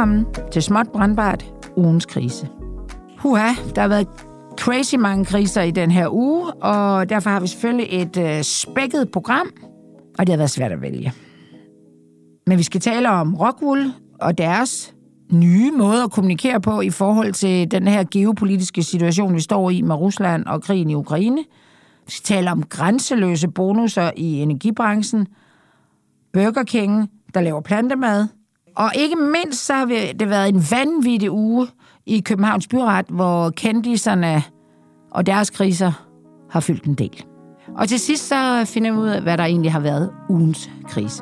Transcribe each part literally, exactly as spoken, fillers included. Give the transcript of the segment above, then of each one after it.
Velkommen til Småt Brandbart, ugens krise. Huha, der har været crazy mange kriser i den her uge, og derfor har vi selvfølgelig et øh, spækket program, og det har været svært at vælge. Men vi skal tale om Rockwool og deres nye måde at kommunikere på i forhold til den her geopolitiske situation, vi står i med Rusland og krigen i Ukraine. Vi skal tale om grænseløse bonusser i energibranchen, Burger King, der laver plantemad, og ikke mindst så har det været en vanvittig uge i Københavns Byret, hvor kendiserne og deres kriser har fyldt en del. Og til sidst så finder vi ud af, hvad der egentlig har været ugens krise.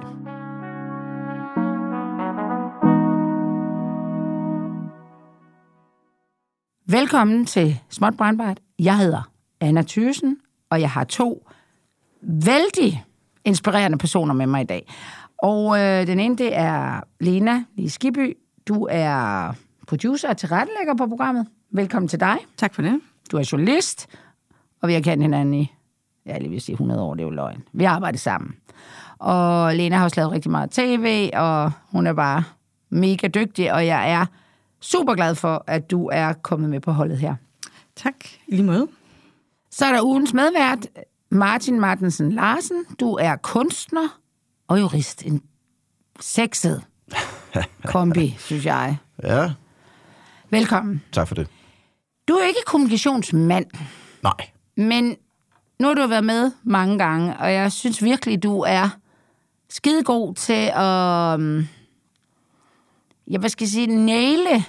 Velkommen til Småt Brandbart. Jeg hedder Anna Thyssen, og jeg har to vældig inspirerende personer med mig i dag. Og øh, den ene, det er Lena Lie Skibby. Du er producer og tilrettelægger på programmet. Velkommen til dig. Tak for det. Du er journalist, og vi har kendt hinanden i, jeg lige vil sige hundrede år, det er jo løgn. Vi har arbejdet sammen. Og Lena har også lavet rigtig meget tv, og hun er bare mega dygtig, og jeg er super glad for, at du er kommet med på holdet her. Tak, i lige måde. Så er der ugens medvært, Martin Martensen Larsen. Du er kunstner og jurist. En sexet kombi, synes jeg. Ja. Velkommen. Tak for det. Du er ikke kommunikationsmand. Nej. Men nu har du været med mange gange, og jeg synes virkelig, du er skidegod til at, ja, hvad skal jeg sige, næle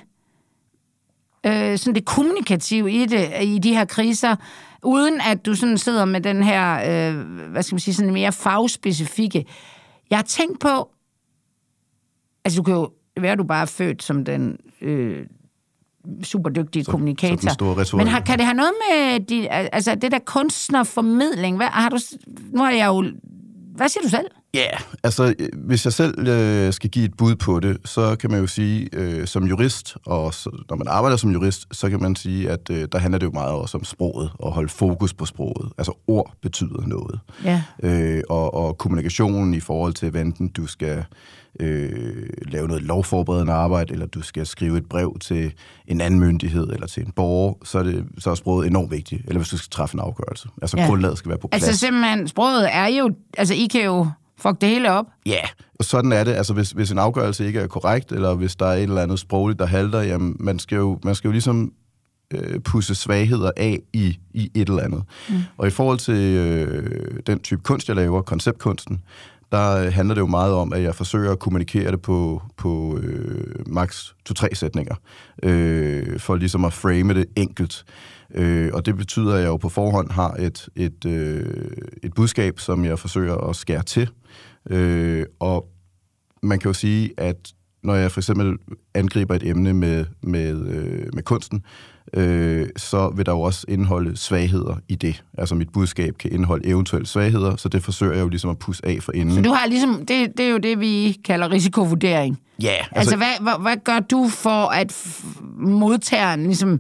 øh, sådan det kommunikative i det, i de her kriser, uden at du sådan sidder med den her, øh, hvad skal man sige, sådan mere fagspecifikke. Jeg har tænkt på, altså du kan jo være, du bare er født som den øh, super dygtige så, kommunikator. Så men har, kan det have noget med de, altså det der kunstnerformidling? Hvad, har du, nu har jeg jo, hvad siger du selv? Ja, yeah, altså hvis jeg selv øh, skal give et bud på det, så kan man jo sige, øh, som jurist, og så, når man arbejder som jurist, så kan man sige, at øh, der handler det jo meget også om sproget, og holde fokus på sproget. Altså ord betyder noget. Ja. Øh, og, og kommunikationen i forhold til, enten du skal øh, lave noget lovforberedende arbejde, eller du skal skrive et brev til en anden myndighed, eller til en borger, så er, det, så er sproget enormt vigtigt. Eller hvis du skal træffe en afgørelse. Altså ja. Grundlaget skal være på plads. Altså simpelthen, sproget er jo, altså I kan jo fuck det hele op. Ja, yeah. Og sådan er det. Altså, hvis, hvis en afgørelse ikke er korrekt, eller hvis der er et eller andet sprogligt, der halter, jamen, man skal jo, man skal jo ligesom øh, pusse svagheder af i, i et eller andet. Mm. Og i forhold til øh, den type kunst, jeg laver, konceptkunsten, der handler det jo meget om, at jeg forsøger at kommunikere det på, på øh, maks to-tre sætninger, øh, for ligesom at frame det enkelt. Øh, og det betyder, at jeg jo på forhånd har et, et, øh, et budskab, som jeg forsøger at skære til. Øh, og man kan jo sige, at når jeg for eksempel angriber et emne med, med, øh, med kunsten, øh, så vil der jo også indeholde svagheder i det. Altså mit budskab kan indeholde eventuelle svagheder, så det forsøger jeg jo ligesom at pusse af for inden. Så du har ligesom, det, det er jo det, vi kalder risikovurdering. Ja. Yeah, altså, altså hvad, hvad, hvad gør du for, at modtageren ligesom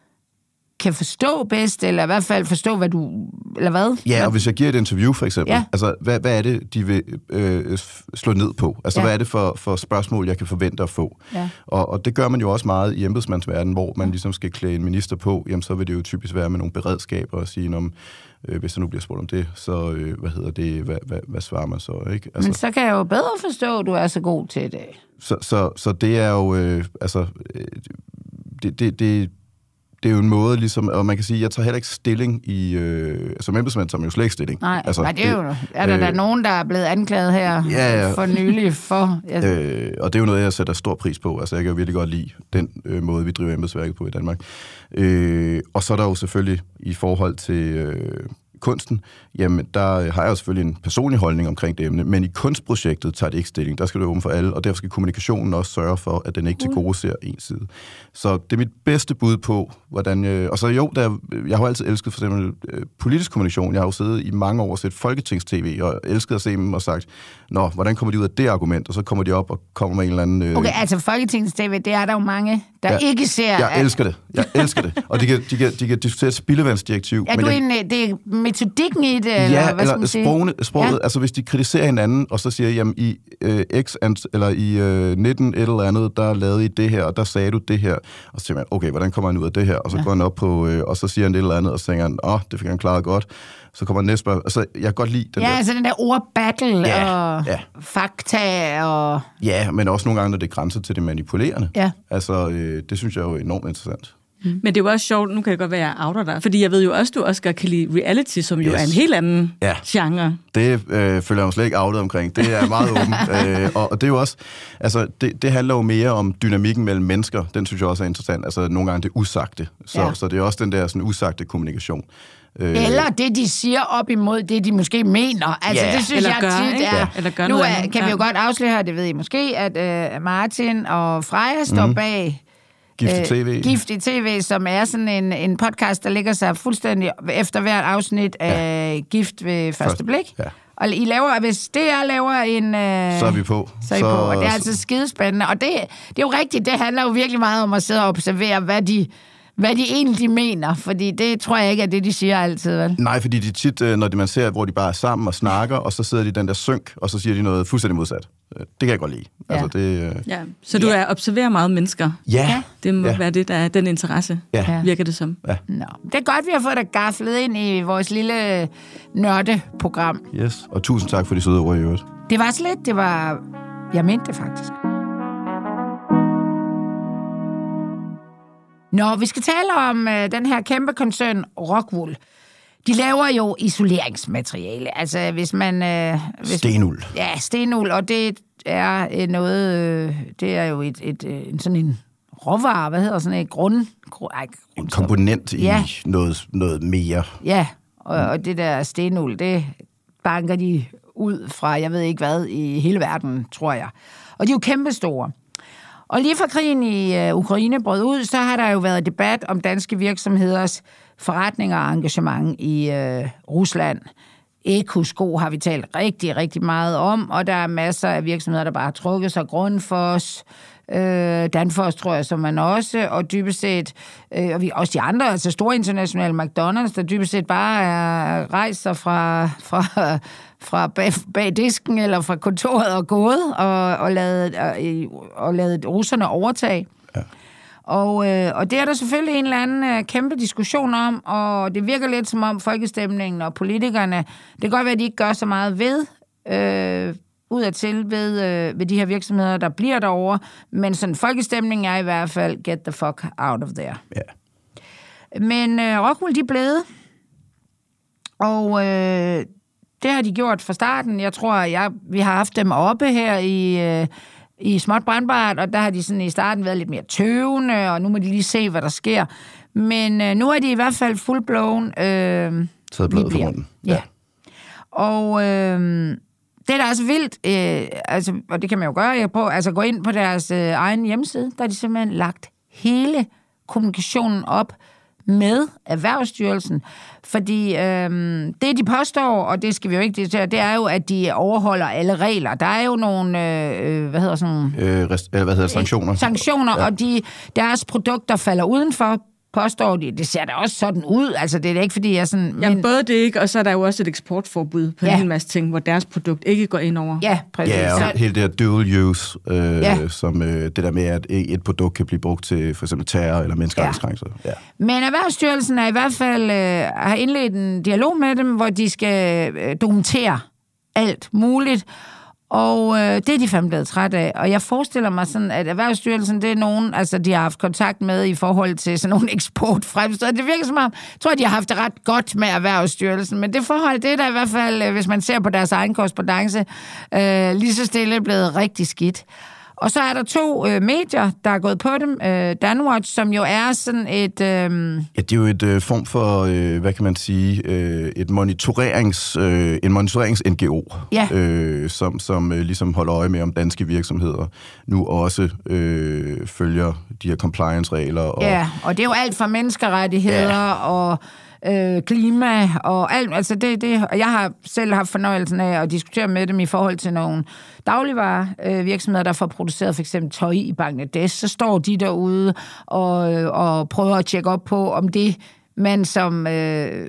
kan forstå bedst, eller i hvert fald forstå, hvad du, eller hvad? Ja, og hvis jeg giver et interview, for eksempel, ja. altså, hvad, hvad er det, de vil øh, slå ned på? Altså, ja. Hvad er det for, for spørgsmål, jeg kan forvente at få? Ja. Og, og det gør man jo også meget i embedsmandsverdenen, hvor man ligesom skal klæde en minister på, jamen, så vil det jo typisk være med nogle beredskaber og sige, om, øh, hvis der nu bliver spurgt om det, så, øh, hvad hedder det, hvad, hvad, hvad svarer man så, ikke? Altså, men så kan jeg jo bedre forstå, at du er så god til det. Så, så, så det er jo, øh, altså, øh, det, det, det det er jo en måde, ligesom, og man kan sige, jeg tager heller ikke stilling i, øh, som embedsmand tager man jo slet ikke stilling. Nej, altså, nej det er jo, er der øh, der nogen, der er blevet anklaget her ja, ja. for nylig for... Altså. Øh, og det er jo noget, jeg sætter stor pris på. Altså, jeg kan jo virkelig godt lide den øh, måde, vi driver embedsværket på i Danmark. Øh, og så er der jo selvfølgelig i forhold til... Øh, kunsten, jamen der har jeg jo selvfølgelig en personlig holdning omkring det emne, men i kunstprojektet tager det ikke stilling. Der skal det være åben for alle, og derfor skal kommunikationen også sørge for, at den ikke tilgodeser en side. Så det er mit bedste bud på, hvordan... Jeg, og så jo, der, jeg har jo altid elsket for eksempel øh, politisk kommunikation. Jeg har jo siddet i mange år og set Folketings-tv, og elsket at se dem og sagt, nå, hvordan kommer de ud af det argument? Og så kommer de op og kommer med en eller anden... Øh... Okay, altså Folketings-tv, det er der jo mange der jeg, ikke ser... Jeg at... elsker det. Jeg elsker det. Og de kan, de kan, de kan diskutere et spildevandsdirektiv. Ja, men du jeg, en, det er metodikken i det, ja, eller hvad skal eller man sige? sprogene, sproget, Ja. altså hvis de kritiserer hinanden, og så siger, jamen i øh, X, eller i øh, nitten et eller andet, der lavede I det her, og der sagde du det her. Og så siger man, okay, hvordan kommer han ud af det her? Og så ja. går han op på, øh, og så siger han et eller andet, og så tænker han, åh, oh, det fik han klaret godt. Så kommer næste spørgsmål. Altså, jeg kan godt lide den Ja, der. altså den der ordbattle Ja, og ja. fakta og... Ja, men også nogle gange, når det grænser til det manipulerende. Ja. Altså, øh, det synes jeg er jo enormt interessant. Mm. Men det er jo også sjovt, nu kan det godt være, at jeg outer dig, fordi jeg ved jo også, du også godt kan lide reality, som jo Yes. er en helt anden Ja. genre. Det øh, føler jeg mig slet ikke outet omkring. Det er meget åbent. øh, og, og det er jo også, altså, det, det handler jo mere om dynamikken mellem mennesker. Den synes jeg også er interessant. Altså, nogle gange det usagte. Så, Ja. så det er også den der sådan usagte kommunikation. Øh, Eller det, de siger op imod det, de måske mener. Altså, Ja. det synes Eller jeg gør, tit ikke? er... Ja. Eller gør Nu noget er, andet. kan vi jo Ja. godt afsløre her, det ved I måske, at øh, Martin og Freja står mm. bag... Gift i tv. Øh, Gift i tv, som er sådan en, en podcast, der ligger sig fuldstændig efter hvert afsnit af ja. Gift ved første Først, blik. ja. Og I laver, hvis D R laver en... Øh, Så er vi på. Så er I på, og det er altså skidespændende. Og det, det er jo rigtigt, det handler jo virkelig meget om at sidde og observere, hvad de, hvad de egentlig mener. Fordi det tror jeg ikke er det, de siger altid, vel? Nej, fordi de tit, øh, når de man ser, hvor de bare er sammen og snakker, og så sidder de i den der synk, og så siger de noget fuldstændig modsat. Øh, Det kan jeg godt lide. Ja. Altså, det, øh... Ja. Så du Ja. er observerer meget mennesker. Ja. Det må Ja. være det, der er den interesse, Ja. virker det som. Ja. Nå. Det er godt, vi har fået dig gaflet ind i vores lille nørdeprogram. Yes. Og tusind tak for de søde ord i øvrigt. Det var slet, det var... Jeg mente det faktisk. Nå, vi skal tale om øh, den her kæmpe koncern Rockwool. De laver jo isoleringsmateriale. Altså, hvis man... Øh, hvis, Stenuld. Ja, stenuld, og det er øh, noget... Øh, det er jo et, et, øh, en sådan en råvare, hvad hedder sådan et grund... grund ej, En komponent i Ja. noget, noget mere. Ja, og, og det der stenuld, det banker de ud fra, jeg ved ikke hvad, i hele verden, tror jeg. Og de er jo kæmpestore. Og lige fra krigen i uh, Ukraine brød ud, så har der jo været debat om danske virksomheders forretninger og engagement i uh, Rusland. Eko-sko har vi talt rigtig, rigtig meget om, og der er masser af virksomheder, der bare har trukket sig. Grundfos, øh, Danfoss, tror jeg, som man også, og dybest set, øh, og vi, også de andre, altså store internationale McDonald's, der dybest set bare er rejst sig fra, fra, fra bag, bag disken eller fra kontoret og gået, og, og, lavet, og, og lavet russerne overtage. Ja. Og, øh, og det er der selvfølgelig en eller anden øh, kæmpe diskussion om, og det virker lidt som om folkestemningen og politikerne, det kan godt være, at de ikke gør så meget ved, øh, udadtil ved, øh, ved de her virksomheder, der bliver derovre, men sådan folkestemningen er i hvert fald, get the fuck out of there. Ja. Men øh, Rockwool, de er blevet, og øh, det har de gjort fra starten. Jeg tror, jeg, vi har haft dem oppe her i... Øh, i Småt Brandbart, og der har de sådan i starten været lidt mere tøvende, og nu må de lige se, hvad der sker. Men øh, nu er de i hvert fald full-blown. Øh, Taget bladet fra munden. Ja. ja. Og øh, det er da altså vildt, øh, altså, og det kan man jo gøre, jeg prøver, altså gå ind på deres øh, egen hjemmeside, der har de simpelthen lagt hele kommunikationen op med Erhvervsstyrelsen, fordi øhm, det, de påstår, og det skal vi jo ikke diskutere, det er jo, at de overholder alle regler. Der er jo nogle, øh, hvad hedder sådan nogle... Øh, rest, eller hvad hedder sanktioner? Sanktioner, ja. Og de, deres produkter falder udenfor, påstår de. Det ser da også sådan ud, altså det er da ikke, fordi jeg sådan... Jamen men... både det ikke, og så er der jo også et eksportforbud på Ja. en hel masse ting, hvor deres produkt ikke går ind over. Ja, præcis. Ja, og Så... hele det her dual use, øh, Ja. som øh, det der med, at et produkt kan blive brugt til for eksempel terror eller menneskerettighedskrænkelser. Ja. Ja. Men Erhvervsstyrelsen er i hvert fald øh, har indledt en dialog med dem, hvor de skal øh, dokumentere alt muligt. Og øh, det er de fandme blevet træt af. Og jeg forestiller mig sådan, at Erhvervsstyrelsen, det er nogen, altså de har haft kontakt med i forhold til sådan nogle eksportfremstød. Det virker som om, jeg tror, de har haft det ret godt med Erhvervsstyrelsen. Men det forhold, det er der i hvert fald, øh, hvis man ser på deres egen korrespondance, øh, lige så stille blevet rigtig skidt. Og så er der to øh, medier, der er gået på dem. Øh, Danwatch, som jo er sådan et... Øh... Ja, det er jo et øh, form for, øh, hvad kan man sige, øh, et monitorerings, øh, en monitorerings-N G O, Ja. øh, som, som øh, ligesom holder øje med, om danske virksomheder nu også øh, følger de her compliance-regler. Og, Ja, og det er jo alt fra menneskerettigheder ja. og øh, klima og alt. Altså det, det, jeg har selv haft fornøjelsen af at diskutere med dem i forhold til nogle dagligvarevirksomheder, der får produceret for eksempel tøj i Bangladesh. Så står de derude og, og prøver at tjekke op på, om det man som øh,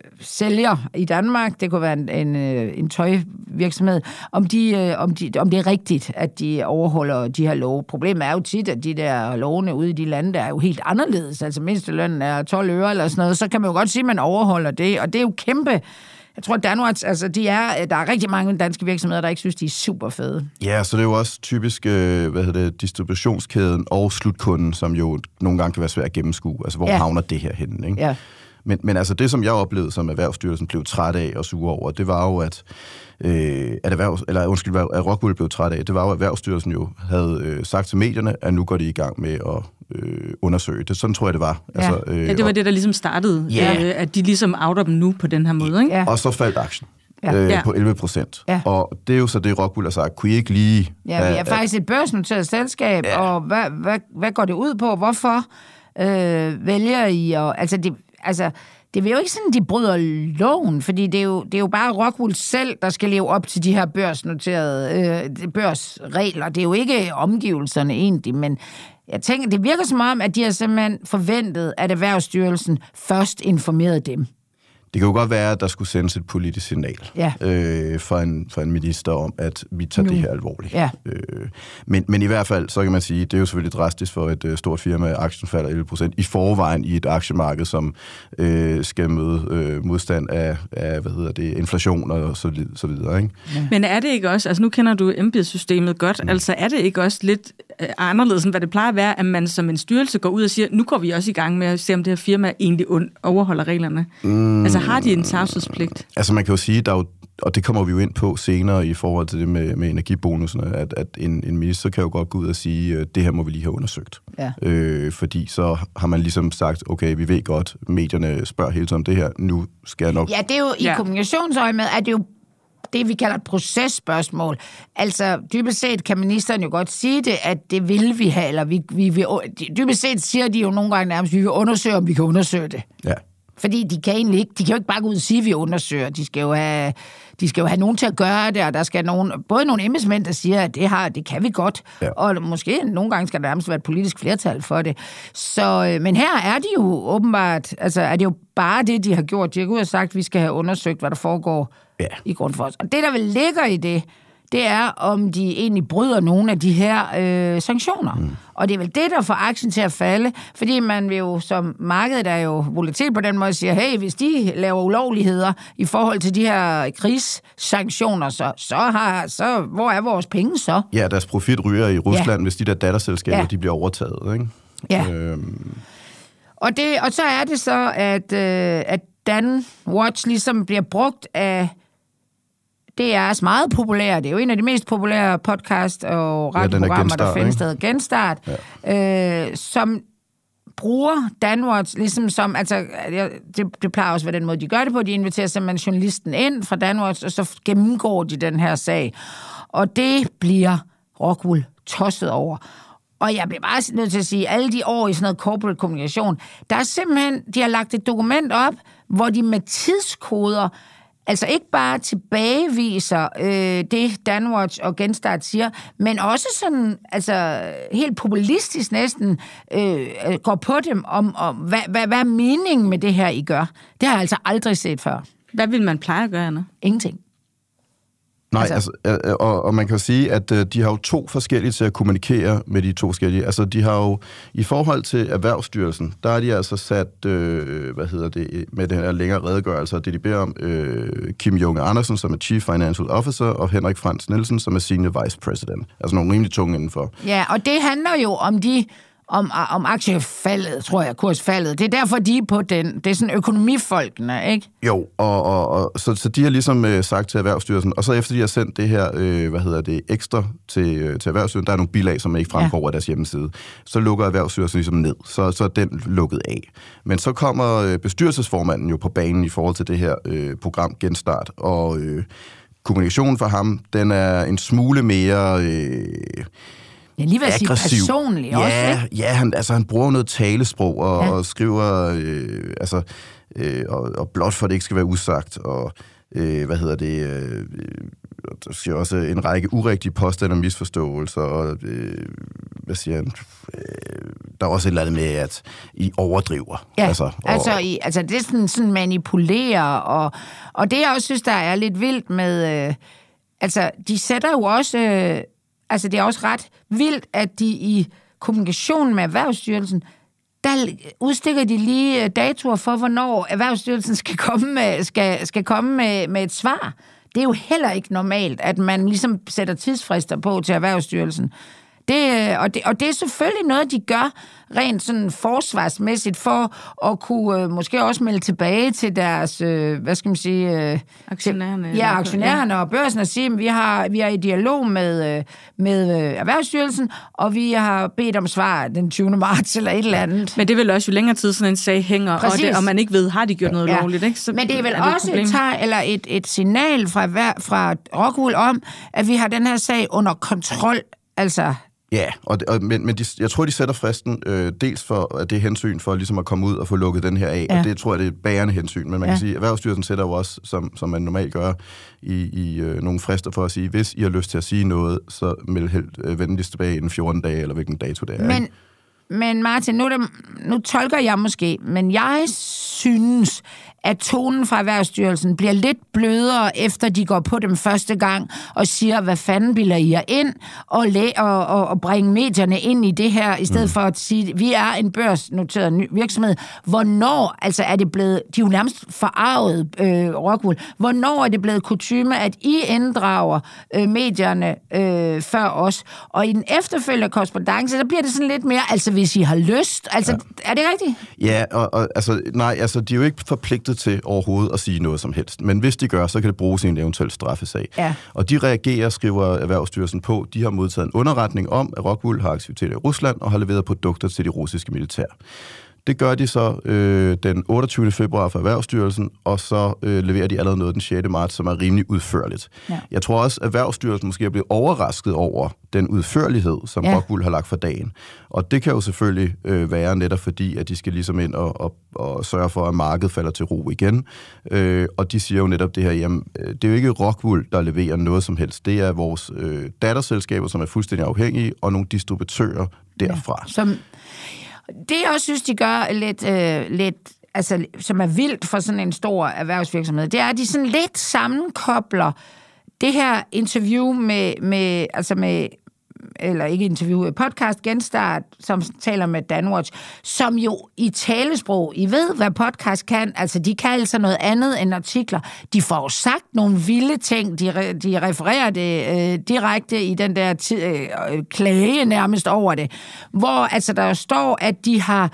sælger i Danmark, det kunne være en, en, en tøjvirksomhed, om, de, øh, om, de, om det er rigtigt, at de overholder de her love. Problemet er jo tit, at de der lovene ude i de lande, der er jo helt anderledes. Altså mindstelønnen er tolv øre eller sådan noget, så kan man jo godt sige, at man overholder det, og det er jo kæmpe. Jeg tror, at Danwatch, altså de er, der er rigtig mange danske virksomheder, der ikke synes, de er super fede. Ja, så det er jo også typisk, hvad hedder det, distributionskæden og slutkunden, som jo nogle gange kan være svært at gennemskue. Altså, hvor ja. havner det her henne, ikke? Ja. Men, men altså det, som jeg oplevede, som Erhvervsstyrelsen blev træt af og sur over, det var jo, at, øh, at, erhvervs, eller, undskyld, at Rockwool blev træt af, det var jo, at Erhvervsstyrelsen jo havde øh, sagt til medierne, at nu går de i gang med at øh, undersøge det. Sådan tror jeg, det var. Ja, altså, øh, ja det var og, det, der ligesom startede, ja. øh, at de ligesom outer dem nu på den her måde, ikke? Ja. Og så faldt aktien. Ja. Øh, ja. På elleve procent. Ja. Og det er jo så det, Rockwool har sagt. Kunne I ikke lige... Ja, vi er faktisk et børsnoteret selskab, ja. og hvad, hvad, hvad går det ud på? Hvorfor øh, vælger I at... Altså, det, altså, det er jo ikke sådan, de bryder loven, fordi det er jo, det er jo bare Rockwool selv, der skal leve op til de her børsnoterede øh, børsregler. Det er jo ikke omgivelserne egentlig, men jeg tænker, det virker som om, at de har simpelthen forventet, at Erhvervsstyrelsen først informerede dem. Det kan jo godt være, at der skulle sendes et politisk signal ja. øh, for, en, for en minister om, at vi tager nu. det her alvorligt. Ja. Øh, men, men i hvert fald, så kan man sige, det er jo selvfølgelig drastisk for et øh, stort firma, at aktien falder elleve procent i forvejen i et aktiemarked, som øh, skal møde øh, modstand af, af, hvad hedder det, inflation og så, så videre. Ikke? Ja. Men er det ikke også, altså nu kender du embedssystemet godt, mm. altså er det ikke også lidt øh, anderledes, end hvad det plejer at være, at man som en styrelse går ud og siger, nu går vi også i gang med at se, om det her firma egentlig overholder reglerne? Mm. Altså har de en tavshedspligt? Altså man kan jo sige, der er jo, og det kommer vi jo ind på senere i forhold til det med, med energibonuserne, at, at en, en minister kan jo godt gå ud og sige, at det her må vi lige have undersøgt. Ja. Øh, fordi så har man ligesom sagt, okay, vi ved godt, medierne spørger hele tiden om det her, nu skal jeg nok... Ja, det er jo i ja. kommunikationsøjemed, at det jo det, vi kalder et processpørgsmål. Altså, dybest set kan ministeren jo godt sige det, at det vil vi have, eller vi, vi vil... Dybest set siger de jo nogle gange nærmest, at vi vil undersøge, om vi kan undersøge det. Ja. Fordi de kan egentlig ikke, de kan jo ikke bare gå ud og sige, at vi undersøger. De skal jo have, de skal jo have nogen til at gøre det, og der skal nogen, både nogle embedsmænd, der siger, at det, har, det kan vi godt, ja. og måske nogle gange skal der nærmest være et politisk flertal for det. Så, men her er de jo åbenbart, altså er det jo bare det, de har gjort. De har gået og sagt, at vi skal have undersøgt, hvad der foregår ja. i Grundfos. Og det, der vel ligger i det, det er, om de egentlig bryder nogle af de her øh, sanktioner. Mm. Og det er vel det, der får aktien til at falde, fordi man vil jo, som markedet er jo volatil på den måde, siger, hey, hvis de laver ulovligheder i forhold til de her krigssanktioner, så, så, har, så hvor er vores penge så? Ja, deres profit ryger i Rusland, ja. hvis de der datterselskaber, ja. de bliver overtaget, ikke? Ja. Øhm. Og, det, og så er det så, at, øh, at Danwatch ligesom bliver brugt af det er meget populært. Det er jo en af de mest populære podcast- og radioprogrammer, ja, der findes stadig. Genstart, ja. øh, som bruger Danwatch ligesom som, altså, det, det plejer også at være den måde, de gør det på. De inviterer simpelthen journalisten ind fra Danwatch, og så gennemgår de den her sag. Og det bliver Rockwool tosset over. Og jeg bliver bare nødt til at sige, alle de år i sådan noget corporate kommunikation, der er simpelthen, de har lagt et dokument op, hvor de med tidskoder altså ikke bare tilbageviser øh, det, Danwatch og Genstart siger, men også sådan, altså helt populistisk næsten, øh, går på dem om, om hvad, hvad, hvad er meningen med det her, I gør? Det har jeg altså aldrig set før. Hvad vil man pleje at gøre, Anna? Ingenting. Nej, altså, altså og, og man kan jo sige, at uh, de har jo to forskellige til at kommunikere med de to forskellige. Altså, de har jo, i forhold til Erhvervsstyrelsen, der har de altså sat, øh, hvad hedder det, med den her længere redegørelse, det de beder om, øh, Kim Junge Andersen, som er Chief Financial Officer, og Henrik Frans Nielsen, som er Senior Vice President. Altså nogle rimelig tunge indenfor. Ja, og det handler jo om de... Om, om aktiefaldet, tror jeg, kursfaldet. Det er derfor, de er på den. Det er sådan økonomifolkene, ikke? Jo, og, og, og så, så de har ligesom øh, sagt til Erhvervsstyrelsen, og så efter de har sendt det her, øh, hvad hedder det, ekstra til, øh, til Erhvervsstyrelsen, der er nogle bilag, som ikke fremgår ja. af deres hjemmeside, så lukker Erhvervsstyrelsen ligesom ned. Så, så er den lukket af. Men så kommer øh, bestyrelsesformanden jo på banen i forhold til det her øh, program Genstart, og øh, kommunikationen for ham, den er en smule mere... Øh, Jeg lige vil sige personligt ja, også, ikke? Ja, han, altså, han bruger noget talesprog og, ja. og skriver, øh, altså, øh, og, og blot for, at det ikke skal være usagt, og øh, hvad hedder det, øh, der siger også en række urigtige påstande og misforståelser, og øh, hvad siger han, øh, der er også et eller andet med, at I overdriver. Ja, altså, og, altså, I, altså det er sådan, sådan manipulerer, og, og det jeg også synes, der er lidt vildt med, øh, altså de sætter jo også, øh, altså det er også ret vildt, at de i kommunikationen med Erhvervsstyrelsen, der udstikker de lige datoer for, hvornår Erhvervsstyrelsen skal komme med, skal, skal komme med, med et svar. Det er jo heller ikke normalt, at man ligesom sætter tidsfrister på til Erhvervsstyrelsen. Det, og, det, og det er selvfølgelig noget, de gør rent sådan forsvarsmæssigt for at kunne øh, måske også melde tilbage til deres, øh, hvad skal man sige... Øh, aktionærerne. Til, ja, aktionærerne ja. Og børsen og sige, at vi har, vi er i dialog med, øh, med øh, Erhvervsstyrelsen, og vi har bedt om svar den tyvende marts eller et eller andet. Men det vil også jo længere tid, sådan en sag hænger, og, det, og man ikke ved, har de gjort noget ja. lovligt, ikke? Så men det er vel er det også et, et, tag, eller et, et signal fra, fra Rockwool om, at vi har den her sag under kontrol, altså... Ja, og, og, men, men de, jeg tror, de sætter fristen øh, dels for at det er hensyn for ligesom at komme ud og få lukket den her af, ja. Og det tror jeg, det er et bærende hensyn. Men man ja. kan sige, at Erhvervsstyrelsen sætter jo også, som, som man normalt gør, i, i øh, nogle frister for at sige, hvis I har lyst til at sige noget, så meld helt øh, venligst tilbage inden fjorten dage, eller hvilken dato det er. Men, ikke? men Martin, nu, det, nu tolker jeg måske, men jeg synes, at tonen fra Erhvervsstyrelsen bliver lidt blødere, efter de går på dem første gang og siger, hvad fanden bilder I jer ind, og, læ- og, og, og bringe medierne ind i det her, i stedet mm. for at sige, vi er en børsnoteret virksomhed. Hvornår, altså er det blevet, de er jo nærmest forarvet, øh, Rockwool, hvornår er det blevet kutyme, at I inddrager øh, medierne øh, før os? Og i den efterfølgende korrespondance, der bliver det sådan lidt mere, altså hvis I har lyst, altså ja. Er det rigtigt? Ja, og, og altså, nej, altså de er jo ikke forpligtet til overhovedet at sige noget som helst. Men hvis de gør, så kan det bruges i en eventuel straffesag. Ja. Og de reagerer, skriver Erhvervsstyrelsen på, de har modtaget en underretning om, at Rockwool har aktiviteter i Rusland og har leveret produkter til de russiske militær. Det gør de så øh, den otteogtyvende februar for Erhvervsstyrelsen, og så øh, leverer de allerede noget den sjette marts, som er rimelig udførligt. Ja. Jeg tror også, at Erhvervsstyrelsen måske er blevet overrasket over den udførlighed, som ja. Rockwool har lagt for dagen. Og det kan jo selvfølgelig øh, være netop fordi, at de skal ligesom ind og, og, og sørge for, at markedet falder til ro igen. Øh, og de siger jo netop det her, jamen, det er jo ikke Rockwool, der leverer noget som helst. Det er vores øh, datterselskaber, som er fuldstændig afhængige, og nogle distributører derfra. Ja. Som Det, jeg også synes, de gør lidt, øh, lidt altså, som er vildt for sådan en stor erhvervsvirksomhed, det er, at de sådan lidt sammenkobler det her interview med, med altså med, eller ikke interview, podcast Genstart, som taler med Danwatch, som jo i talesprog, I ved, hvad podcast kan, altså de kan altså noget andet end artikler. De får jo sagt nogle vilde ting, de, re, de refererer det øh, direkte i den der t- øh, klage nærmest over det, hvor altså der står, at de har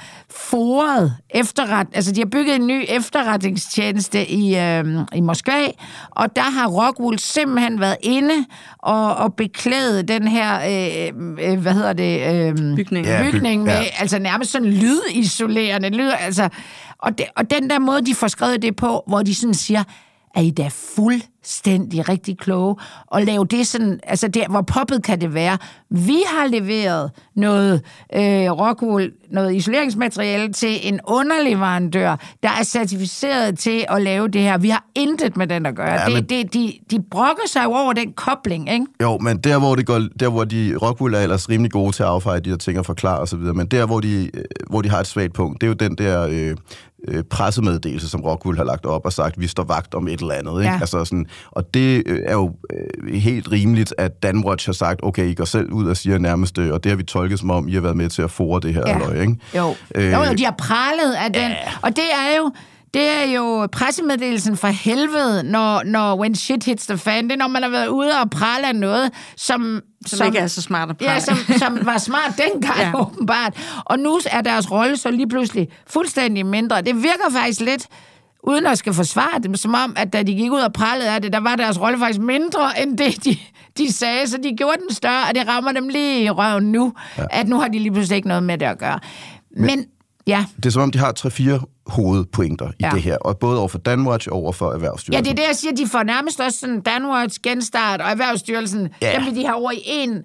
foret efterret, altså de har bygget en ny efterretningstjeneste i, øh, i Moskva, og der har Rockwool simpelthen været inde og, og beklædet den her øh, Øh, hvad hedder det? Øh, bygning. Ja, bygning med, ja. altså nærmest sådan lydisolerende. Lyd, altså, og, det, og den der måde, de får skrevet det på, hvor de sådan siger, er I da fuldstændig rigtig kloge, og lave det sådan, altså der, hvor poppet kan det være. Vi har leveret noget øh, Rockwool, noget isoleringsmateriale til en underleverandør, der er certificeret til at lave det her. Vi har intet med den at gøre. Ja, det, men... det, de, de brokker sig jo over den kobling, ikke? Jo, men der hvor, det går, der, hvor de Rockwool er ellers rimelig gode til at affeje de her ting og forklare osv., men der, hvor de, hvor de har et svagt punkt, det er jo den der... Øh, pressemeddelelse, som Rockwool har lagt op og sagt, vi står vagt om et eller andet. Ikke? Ja. Altså sådan, og det er jo øh, helt rimeligt, at Danwatch har sagt, okay, I går selv ud og siger nærmest, og det har vi tolket som om, I har været med til at fore det her. Ja. Løg, ikke? Jo. Øh, jo, jo, de har pralet af den. Ja. Og det er jo det er jo pressemeddelelsen fra helvede, når, når when shit hits the fan. Det er, når man har været ude og prale af noget, som... Som, som ikke er så smart at prale. Ja, som, som var smart dengang, ja. Åbenbart. Og nu er deres rolle så lige pludselig fuldstændig mindre. Det virker faktisk lidt, uden at skal forsvare dem, som om, at da de gik ud og pralede af det, der var deres rolle faktisk mindre, end det, de, de sagde. Så de gjorde den større, og det rammer dem lige i røven nu, ja. At nu har de lige pludselig ikke noget med det at gøre. Men... Men ja. Det er som om, de har tre-fire hovedpointer i ja. det her, og både over for Danwatch og over for Erhvervsstyrelsen. Ja, det er det, jeg siger, de får nærmest også sådan Danwatch, Genstart og Erhvervsstyrelsen, ja. Dem vil de have over i en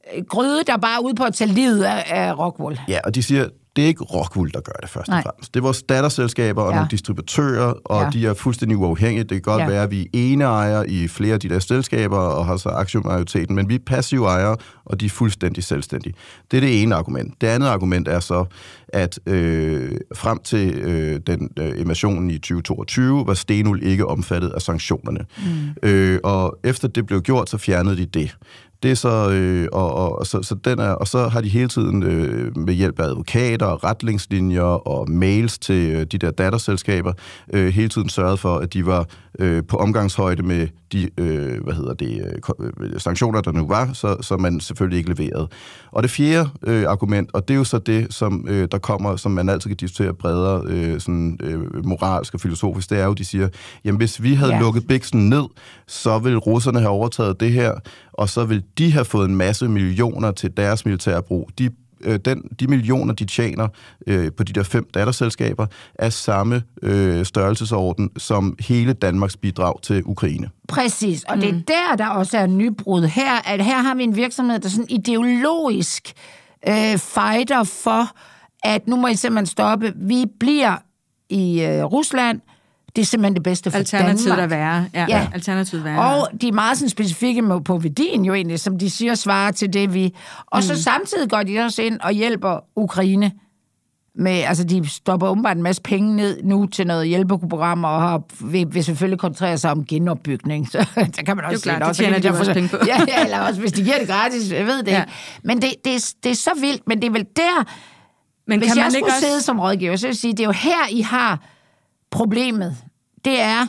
gryde, der bare er ude på at tage livet af, af Rockwool. Ja, og de siger, det er ikke Rockwool, der gør det først og fremmest. Det er vores datterselskaber og ja. nogle distributører, og ja. de er fuldstændig uafhængige. Det kan godt ja. være, at vi er ene ejere i flere af de der selskaber og har så aktiemajoriteten, men vi er passive ejere, og de er fuldstændig selvstændige. Det er det ene argument. Det andet argument er så, at øh, frem til øh, den øh, invasionen i tyve toogtyve var Stenuld ikke omfattet af sanktionerne. Mm. Øh, og efter det blev gjort, så fjernede de det. Det er så, øh, og, og, og, så, så den er, og så har de hele tiden øh, med hjælp af advokater og retningslinjer og mails til øh, de der datterselskaber øh, hele tiden sørget for, at de var øh, på omgangshøjde med de øh, hvad hedder det, øh, sanktioner, der nu var, så, så man selvfølgelig ikke leverede. Og det fjerde øh, argument, og det er jo så det, som øh, der kommer, som man altid kan diskutere bredere øh, sådan, øh, moralsk og filosofisk, det er jo, de siger, jamen hvis vi havde ja. lukket Bixen ned, så ville russerne have overtaget det her, og så vil de have fået en masse millioner til deres militærbrug. De, øh, den, de millioner, de tjener øh, på de der fem datterselskaber, er samme øh, størrelsesorden som hele Danmarks bidrag til Ukraine. Præcis, og mm. det er der, der også er nybrud her, at her har vi en virksomhed, der sådan ideologisk øh, fighter for, at nu må I simpelthen stoppe. Vi bliver i øh, Rusland. Det er simpelthen det bedste for Alternativet Danmark. At være. Ja, ja. Alternativet at være. Og de er meget sådan specifikke med, på værdien jo egentlig, som de siger svarer til det, vi... Og mm. så samtidig går de også ind og hjælper Ukraine med... Altså, de stopper åbenbart en masse penge ned nu til noget hjælpeprogram, og har, vil, vil selvfølgelig koncentrere sig om genopbygning. Så der kan man også... Det er jo klart, det tjener de også penge på. Ja, ja, eller også, hvis de giver det gratis, jeg ved det ja. Men det, det, er, det er så vildt, men det er vel der... Men hvis kan jeg man skulle også... sidde som rådgiver, så vil jeg sige, det er jo her, I har... Problemet, det er,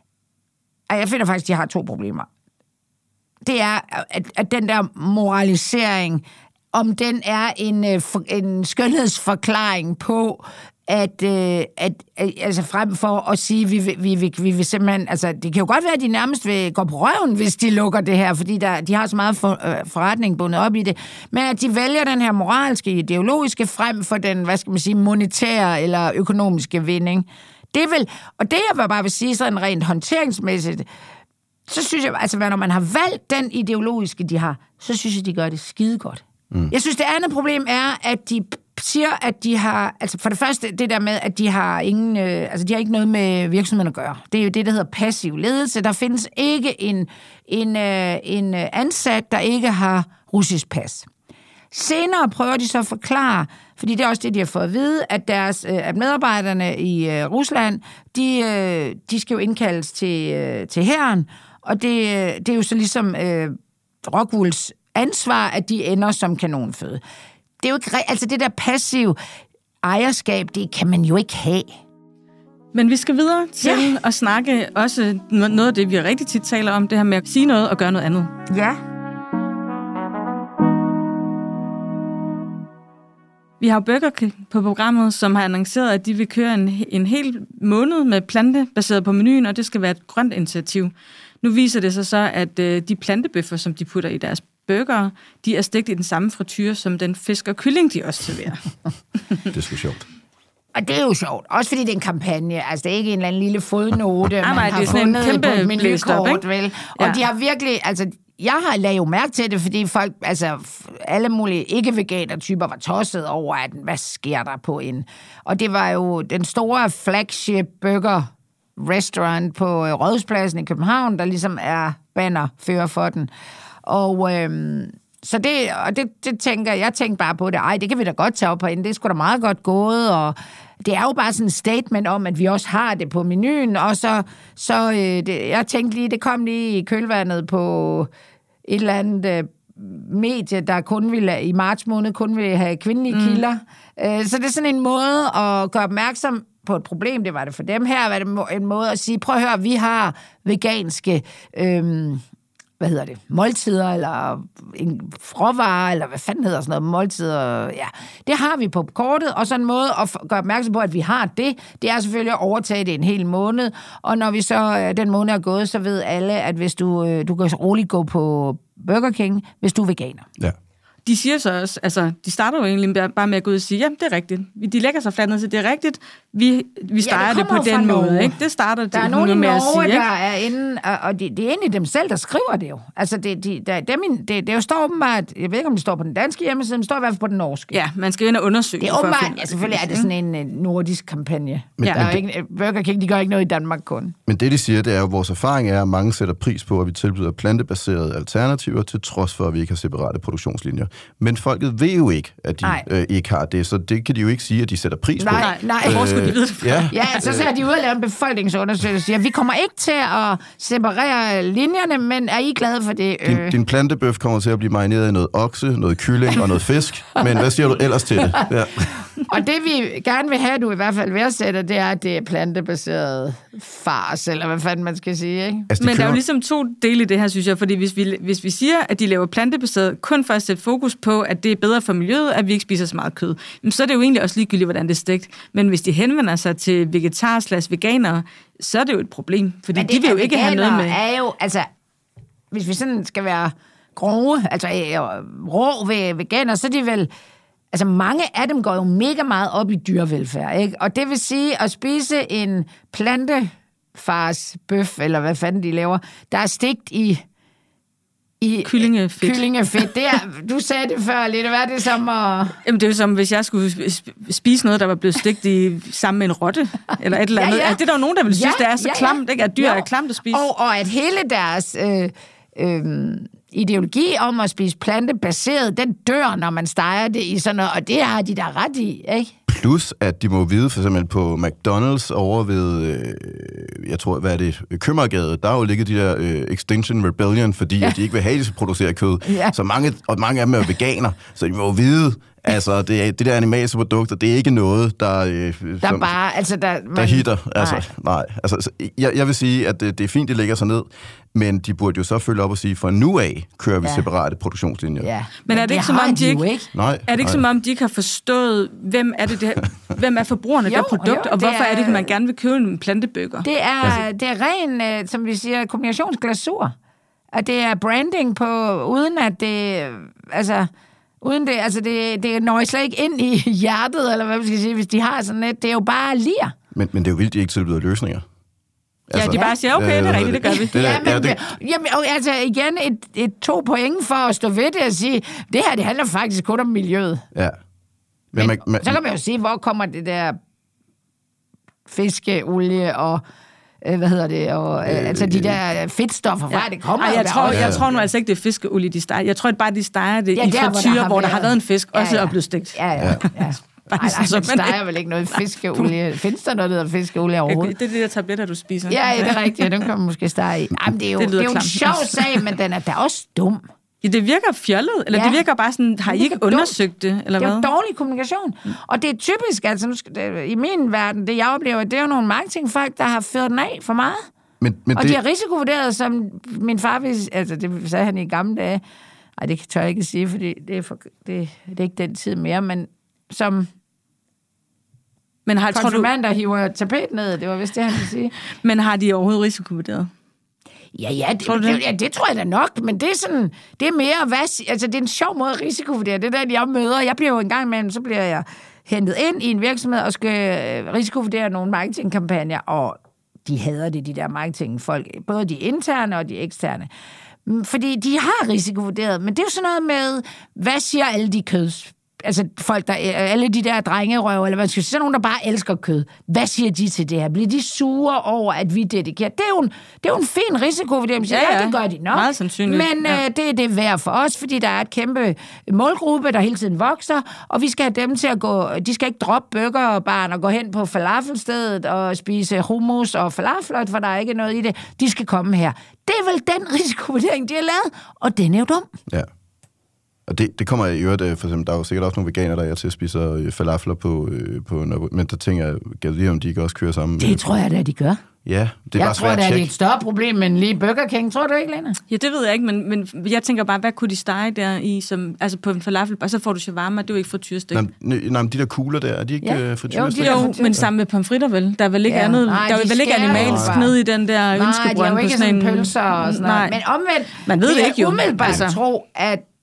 at jeg finder faktisk, at de har to problemer. Det er, at, at den der moralisering, om den er en, en skønhedsforklaring på, at, at, at altså frem for at sige, vi, vi, vi, vi vil simpelthen, altså det kan jo godt være, at de nærmest vil gå på røven, hvis de lukker det her, fordi der, de har så meget for, øh, forretning bundet op i det, men at de vælger den her moralske, ideologiske frem for den, hvad skal man sige, monetære eller økonomiske vinding. Det vil, og det jeg bare vil sige sådan rent håndteringsmæssigt, så synes jeg, altså når man har valgt den ideologiske, de har, så synes jeg, de gør det skide godt. Mm. Jeg synes, det andet problem er, at de siger, at de har, altså for det første det der med, at de har ingen, øh, altså de har ikke noget med virksomheden at gøre. Det er jo det, der hedder passiv ledelse. Der findes ikke en, en, øh, en ansat, der ikke har russisk pas. Senere prøver de så at forklare, fordi det er også det, de har fået at vide, at, deres, at medarbejderne i uh, Rusland, de, uh, de skal jo indkaldes til, uh, til hæren, og det, uh, det er jo så ligesom uh, Rockwools ansvar, at de ender som kanonføde. Det er jo ikke, altså det der passiv ejerskab, det kan man jo ikke have. Men vi skal videre til ja. at snakke også noget af det, vi rigtig tit taler om, det her med at sige noget og gøre noget andet. Ja. Vi har Burger King på programmet, som har annonceret, at de vil køre en, en hel måned med plante baseret på menuen, og det skal være et grønt initiativ. Nu viser det sig så, at øh, de plantebøffer, som de putter i deres burger, de er stegt i den samme frityre som den fisk og kylling, de også serverer. Det er sgu sjovt. Og det er jo sjovt, også fordi det er en kampagne. Altså, det er ikke en eller anden lille fodnote, man nej, har det er fundet en på et menukort, vel? Og ja. de har virkelig, altså... Jeg har lavet jo mærke til det, fordi folk, altså alle mulige ikke-veganer-typer var tosset over, at hvad sker der på en... Og det var jo den store flagship burger restaurant på Rådhuspladsen i København, der ligesom er bannerfører for den. Og øhm, så det, og det, det tænker jeg tænkte bare på det. Ej, det kan vi da godt tage op på inden. Det er sgu da meget godt gået, og det er jo bare sådan en statement om, at vi også har det på menuen, og så, så øh, det, jeg tænkte lige, det kom lige i kølvandet på et eller andet øh, medie, der kun ville, i marts måned kun ville have kvindelige mm. kilder. Øh, så det er sådan en måde at gøre opmærksom på et problem, det var det for dem. Her var det en måde at sige, prøv at høre, vi har veganske... Øh, hvad hedder det, måltider, eller en råvarer, eller hvad fanden hedder sådan noget, måltider, ja. Det har vi på kortet, og så en måde at gøre opmærksom på, at vi har det, det er selvfølgelig at overtage det en hel måned, og når vi så, den måned er gået, så ved alle, at hvis du, du kan roligt gå på Burger King, hvis du er veganer. Ja. de siger så også, altså, de starter jo egentlig bare med at gå ud og sige, ja, det er rigtigt. De lægger sig fladt ned til, det er rigtigt. Vi, vi starter ja, det, det på den måde, ikke? Det starter der er nogen i Norge, der er inde, og de, det er egentlig dem selv, der skriver det jo. Altså, det, de, der, dem, det, det jo står åbenbart, jeg ved ikke, om det står på den danske hjemmeside, men det står i hvert fald på den norske. Ja, man skal ind og undersøge det. Er åbenbart, ja, selvfølgelig er det sådan en nordisk kampagne. Men, der er det, ikke, Burger King, de gør ikke noget i Danmark kun. Men det, de siger, det er jo, vores erfaring er, at mange sætter pris på, at vi tilbyder plantebaserede alternativer, til trods for, at vi ikke har separate produktionslinjer. Men folket ved jo ikke, at de øh, ikke har det, så det kan de jo ikke sige, at de sætter pris nej, på. Nej, nej. Hvor skulle de vide det fra? Ja, ja så så har de ude at lave en befolkningsundersøgelse. Ja, vi kommer ikke til at separere linjerne, men er I glade for det? Din, din plantebøf kommer til at blive marineret i noget okse, noget kylling og noget fisk, men hvad siger du ellers til det? Ja. Og det vi gerne vil have, du i hvert fald værdsætter, det er, at det er plantebaseret fars, eller hvad fanden man skal sige, ikke? Altså, men der er jo ligesom to dele i det her, synes jeg, fordi hvis vi, hvis vi siger, at de laver plantebaseret kun for at sætte fokus på, at det er bedre for miljøet, at vi ikke spiser så meget kød, så er det jo egentlig også ligegyldigt, hvordan det er stegt. Men hvis de henvender sig til vegetar slash veganere, så er det jo et problem, fordi det, de vil jo ikke have noget med. Er jo, altså, hvis vi sådan skal være grove, altså rå ved veganer, så er de vel. Altså, mange af dem går jo mega meget op i dyrevelfærd, ikke? Og det vil sige, at spise en plantefars bøf, eller hvad fanden de laver, der er stegt i... i kyllingefedt. Kyllingefedt. Det er, du sagde det før lidt. Hvad er det som at... Jamen, det er jo som, hvis jeg skulle spise noget, der var blevet stegt i, sammen med en rotte, eller et eller andet. Ja, ja. Det er der jo nogen, der vil synes, ja, det er så ja, ja. klamt, ikke? At dyr jo. er klamt at spise. Og, og at hele deres... Øh, øh, ideologi om at spise plantebaseret, den dør, når man steger det i sådan noget, og det har de da ret i, ikke? Plus, at de må vide, for eksempel på McDonald's over ved, øh, jeg tror, hvad er det, Købmagergade, der er jo ligget de der øh, Extinction Rebellion, fordi ja. at de ikke vil have, at de skal producere kød. Ja. Så mange, og mange af dem er veganer, så de må vide, altså, det, det der animalske produkter, det er ikke noget, der... Øh, der som, bare, altså, der... Man, der hitter, altså, nej. nej altså, jeg, jeg vil sige, at det, det er fint, de lægger sig ned, men de burde jo så følge op og sige, for nu af kører vi ja. separate produktionslinjer. Ja. Men, men er det ikke som om, de ikke... ikke? Nej, er det ikke nej. som om, de ikke har forstået, hvem er det, det hvem er forbrugerne af det produkt, jo, og hvorfor er, er det, man gerne vil købe en plantebøger? Det er, det er ren, som vi siger, kombinationsglasur. At det er branding på, uden at det... Altså... Uden det, altså det, det når slet ikke ind i hjertet, eller hvad man skal sige, hvis de har sådan et. Det er jo bare lir. Men, men det er jo vildt, de ikke tilbyder løsninger. Altså, ja, de bare siger, okay, det er rigtigt, det gør vi. Det der, ja, men, ja, det... jamen, altså igen, et, et to point for at stå ved det og sige, det her, det handler faktisk kun om miljøet. Ja. Men, men man, man, så kan man jo sige, hvor kommer det der fiskeolie og... hvad hedder det, og øh, altså de der fedtstoffer, ja. det kommer. Ej, jeg, tror, jeg tror nu altså ikke, det er fiskeolie, de steger. Jeg tror bare, de steger det ja, i frityre, hvor, der, hvor der har været en fisk, ja, også ja. og blevet stegt. Ja, ja, ja. ja. Ej, nej, man steger vel ikke noget fiskeolie. Findes der noget, der hedder fiskeolie overhovedet? Det er de der tabletter, du spiser. Ja, ja, det er rigtigt. Den kan man måske stege i. Jamen, det er jo, det det er jo en sjov sag, men den er da også dum. Ja, det virker fjollet, eller ja. det virker bare sådan, har I ikke undersøgt det, eller hvad? Det er jo dårlig kommunikation. Mm. Og det er typisk, altså nu skal, det, i min verden, det jeg oplever, det er jo nogle marketingfolk, der har ført den af for meget. Men, men og det... de har risikovurderet, som min far vidste, altså det sagde han i gamle dage, ej, det tør jeg ikke sige, fordi det er, for, det, det er ikke den tid mere, men som men har, konfirmander du... hiver tapet ned, det var vist det, han ville sige. Men har de overhovedet risikovurderet? Ja, ja, det, tror det, ja, det tror jeg da nok, men det er sådan, det er mere, hvad, altså det er en sjov måde at risikovurdere, det er der, jeg møder, jeg bliver jo en gang imellem, så bliver jeg hentet ind i en virksomhed og skal risikovurdere nogle marketingkampagner, og de hader det, de der marketingfolk, både de interne og de eksterne. Fordi de har risikovurderet, men det er jo sådan noget med, hvad siger alle de køds... Altså folk, der, alle de der drengerøver, eller hvad skal jeg sige, sådan nogen, der bare elsker kød. Hvad siger de til det her? Bliver de sure over, at vi dedikerer? Det er jo en, det er jo en fin risikovurdering. Ja, ja, ja, det gør de nok. Meget sandsynligt. Men ja. øh, det er det værd for os, fordi der er et kæmpe målgruppe, der hele tiden vokser, og vi skal have dem til at gå, de skal ikke droppe burgerbarn og gå hen på falafelstedet og spise hummus og falafler, for der er ikke noget i det. De skal komme her. Det er vel den risikovurdering, de har lavet, og den er jo dum. Ja. Og det, det kommer i øvrigt, for eksempel, der er jo sikkert også nogle veganer, der er til at spise falafler på, på men der tænker jeg, gad lige om de ikke også kører sammen. Det tror jeg da, de gør. Ja, det er jeg bare tror, det er et større problem end lige Burger King. Tror du ikke, Lena? Ja, det ved jeg ikke, men, men jeg tænker bare, hvad kunne de stege der i, som, altså på en falafel, og så får du shawarma, det er jo ikke frityrestik. Nej, nej, men de der kugler der, er de ikke ja. frityrestik? Jo, jo, men sammen med pomfritter vel. Der er vel ikke ja. andet, nej, der er vel ikke animalsk ned i den der ønskebrønd. Nej, de har jo ikke sådan en pølser og sådan noget. Men omvendt, man ved det ikke jo. Umiddelbart altså. Tro, at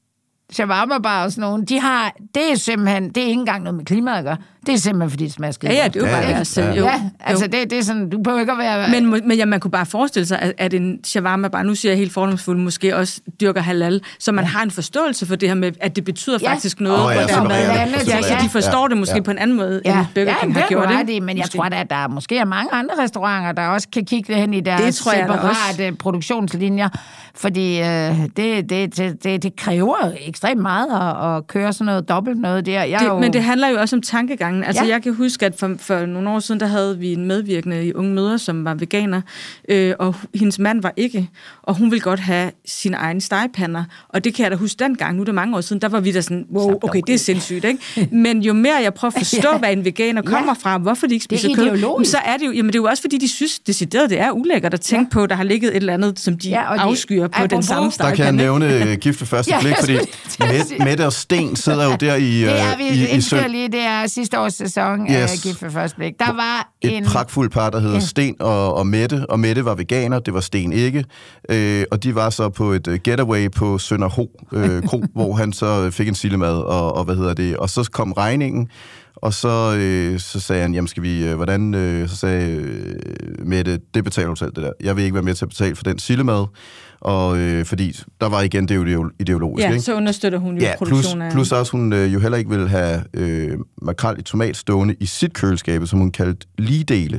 shawarma-bar og sådan nogle, de har, det er simpelthen, det er ikke engang noget med klimaet at gøre. Det er simpelthen, fordi det smager skide. Ja, ja, det er jo bare ja, altså, ja. jo. Ja, altså det, det er sådan, du behøver ikke at være... Men, men ja, man kunne bare forestille sig, at, at en shawarma bare, nu siger jeg helt fordomsfuld, måske også dyrker halal, så man ja. har en forståelse for det her med, at det betyder ja. faktisk noget. Oh, ja, på den mad. Ja, så de forstår ja. det måske ja. på en anden måde, ja. end Burger King ja, har gjort det. Ja, men jeg tror da, at der er måske er mange andre restauranter, der også kan kigge hen i deres separate produktionslinjer, fordi øh, det, det, det, det, det kræver ekstremt meget at, at køre sådan noget dobbelt noget der. Jeg det, jo... Men det handler jo også om tankegangen. Altså, ja. jeg kan huske, at for, for nogle år siden, der havde vi en medvirkende i Unge Mødre, som var veganer, øh, og hendes mand var ikke, og hun ville godt have sine egne stegepander, og det kan jeg da huske dengang, nu er det mange år siden, der var vi da sådan, wow, okay, det er sindssygt, ikke? Men jo mere jeg prøver at forstå, ja. hvad en veganer kommer ja. fra, hvorfor de ikke spiser kød, så er det jo, jamen det er jo også, fordi de synes, decideret, det er ulækkert at tænke ja. på, der har ligget et eller andet, som de, ja, de afskyer på den samme stegepande. Der kan jeg nævne gift ved første blik, fordi Mette og Sten sidder jo der i det er vi i, i søn... lige, det er sidste års sæson af yes. gift ved første blik. Der var et en... pragtfuldt par, der hedder ja. Sten og, og Mette, og Mette var veganer, det var Sten ikke, øh, og de var så på et uh, getaway på Sønderho øh, Kro, hvor han så fik en sillemad, og, og hvad hedder det, og så kom regningen, og så, øh, så sagde han, jamen skal vi, øh, hvordan, øh, så sagde øh, Mette, det betaler du selv, det der. Jeg vil ikke være med til at betale for den sillemad, og øh, fordi der var igen det ideologisk. Ja, ikke? Så understøtter hun jo ja, produktionen af... Plus, plus også, hun øh, jo heller ikke ville have øh, makrel i tomat stående i sit køleskab, som hun kaldte ligedele.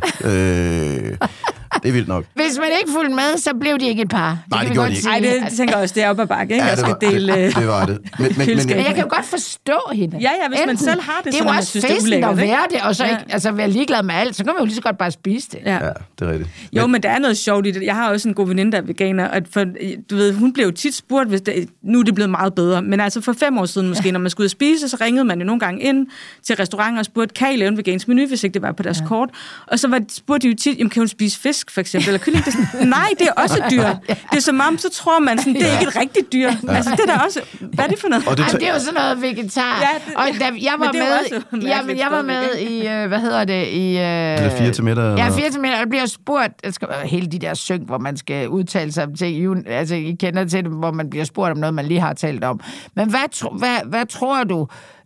øh, det er vildt nok. Hvis man ikke fulgte med, så blev de ikke et par. Det Nej, det gjorde de ikke. Nej, det tænker jeg også, det er op ad bakke, ikke? Ja, det var skal dele, det, det var det. Men, men, men, men jeg kan jo godt forstå hende. Ja, ja, hvis Enten, man selv har det, det så man synes, det er ulækkert. Det er jo også festen at være det, og så ja. ikke, altså, være ligeglad med alt, så kan man jo lige så godt bare spise det. Ja, ja det er rigtigt. Men, jo, men der er noget sjovt i det. Jeg har også en god veninde, der er veganer, og for, du ved, hun blev jo tit spurgt, hvis det, nu er det blevet meget bedre, men altså for fem år siden måske, ja. når man skulle ud og spise, så ringede man jo nogle gange ind til restauranter og spurgte, kan I lave en vegansk menu, hvis ikke det var på deres ja. kort? Og så var, spurgte de jo tit, jamen, kan hun spise fisk, for eksempel, eller kylling? Det sådan, nej, det er også dyr. Det er som om, så tror man sådan, det er ikke et rigtigt dyr. Ja. Altså, det er da også, hvad er det for noget? Og det, Ej, det er jo sådan noget vegetar. Ja, det, og da jeg var med, ja, men jeg var med i, hvad hedder det, i... Uh, fire til middag. Ja, fire til middag, og der bliver spurgt, det skal være hele de der synk, hvor man skal udtale sig om ting, altså, I kender til det, hvor man bliver spurgt om noget, man lige har talt om. Men hvad, tro, hvad, hvad tror du?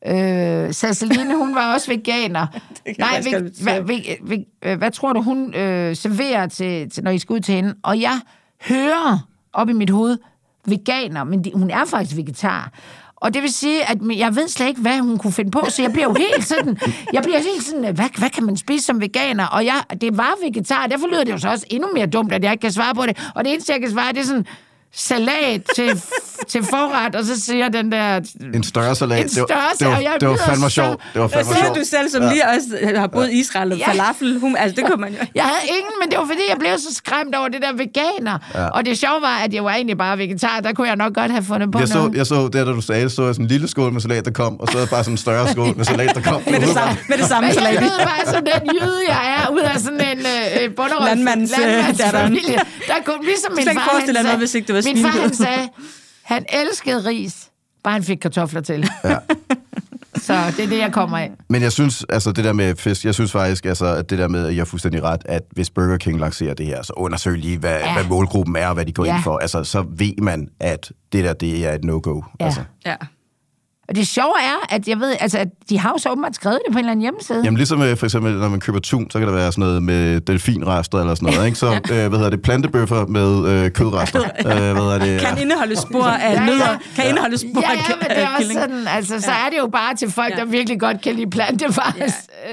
Øh, Sasseline, hun var også veganer. Nej, ve, hvad, ve, ve, hvad tror du, hun øh, serverer, til, til, når I skal ud til hende? Og jeg hører op i mit hoved, veganer, men de, hun er faktisk vegetar. Og det vil sige, at jeg ved slet ikke, hvad hun kunne finde på, så jeg bliver jo helt sådan, jeg bliver helt sådan, hvad, hvad kan man spise som veganer? Og jeg, det var vegetar, og derfor lyder det jo så også endnu mere dumt, at jeg ikke kan svare på det. Og det eneste, jeg kan svare, det er sådan, salat til, til forret, og så siger den der... En større salat. En større salat. Det var, det var, det var fandme sjovt. Det var fandme sjovt. Du selv, som ja. lige også har boet i Israel og ja. falafel. Hun, altså, det kunne man jo... Jeg havde ingen, men det var fordi, jeg blev så skræmt over det der veganer. Ja. Og det sjove var, at jeg var egentlig bare vegetar. Der kunne jeg nok godt have fundet på jeg noget. Så, jeg så det, da du sagde, så sådan en lille skål med salat, der kom, og så bare sådan en større skål med salat, der kom. med, det samme, med det samme men salat. Jeg ved bare, som den jyde, jeg er, ud af sådan en øh, bunderød landmandsfamilie. Der kunne ligesom min far, han sagde, noget, hvis ikke det var min far, han sagde, han elskede ris, bare han fik kartofler til. Ja. Så det er det, jeg kommer af. Men jeg synes, altså det der med fisk, jeg synes faktisk, altså, at det der med, at jeg har fuldstændig ret, at hvis Burger King lancerer det her, så undersøg lige, hvad, ja. hvad målgruppen er, og hvad de går ja. ind for. Altså, så ved man, at det der, det er et no-go. Ja. Altså. Ja. Og det sjove er, at jeg ved, altså, at de har jo så åbenbart skrevet det på en eller anden hjemmeside. Jamen ligesom for eksempel, når man køber tun, så kan der være sådan noget med delfinrester eller sådan noget, ikke? Så, ja. øh, hvad hedder det, plantebøffer med øh, kødrester. øh, hvad hedder det? Kan indeholde spor af ja, nødder. Ja. Kan indeholde spor ja, af ja, men det er også sådan, altså, så er det jo bare til folk, ja. der virkelig godt kan lide plantevarer. Ja.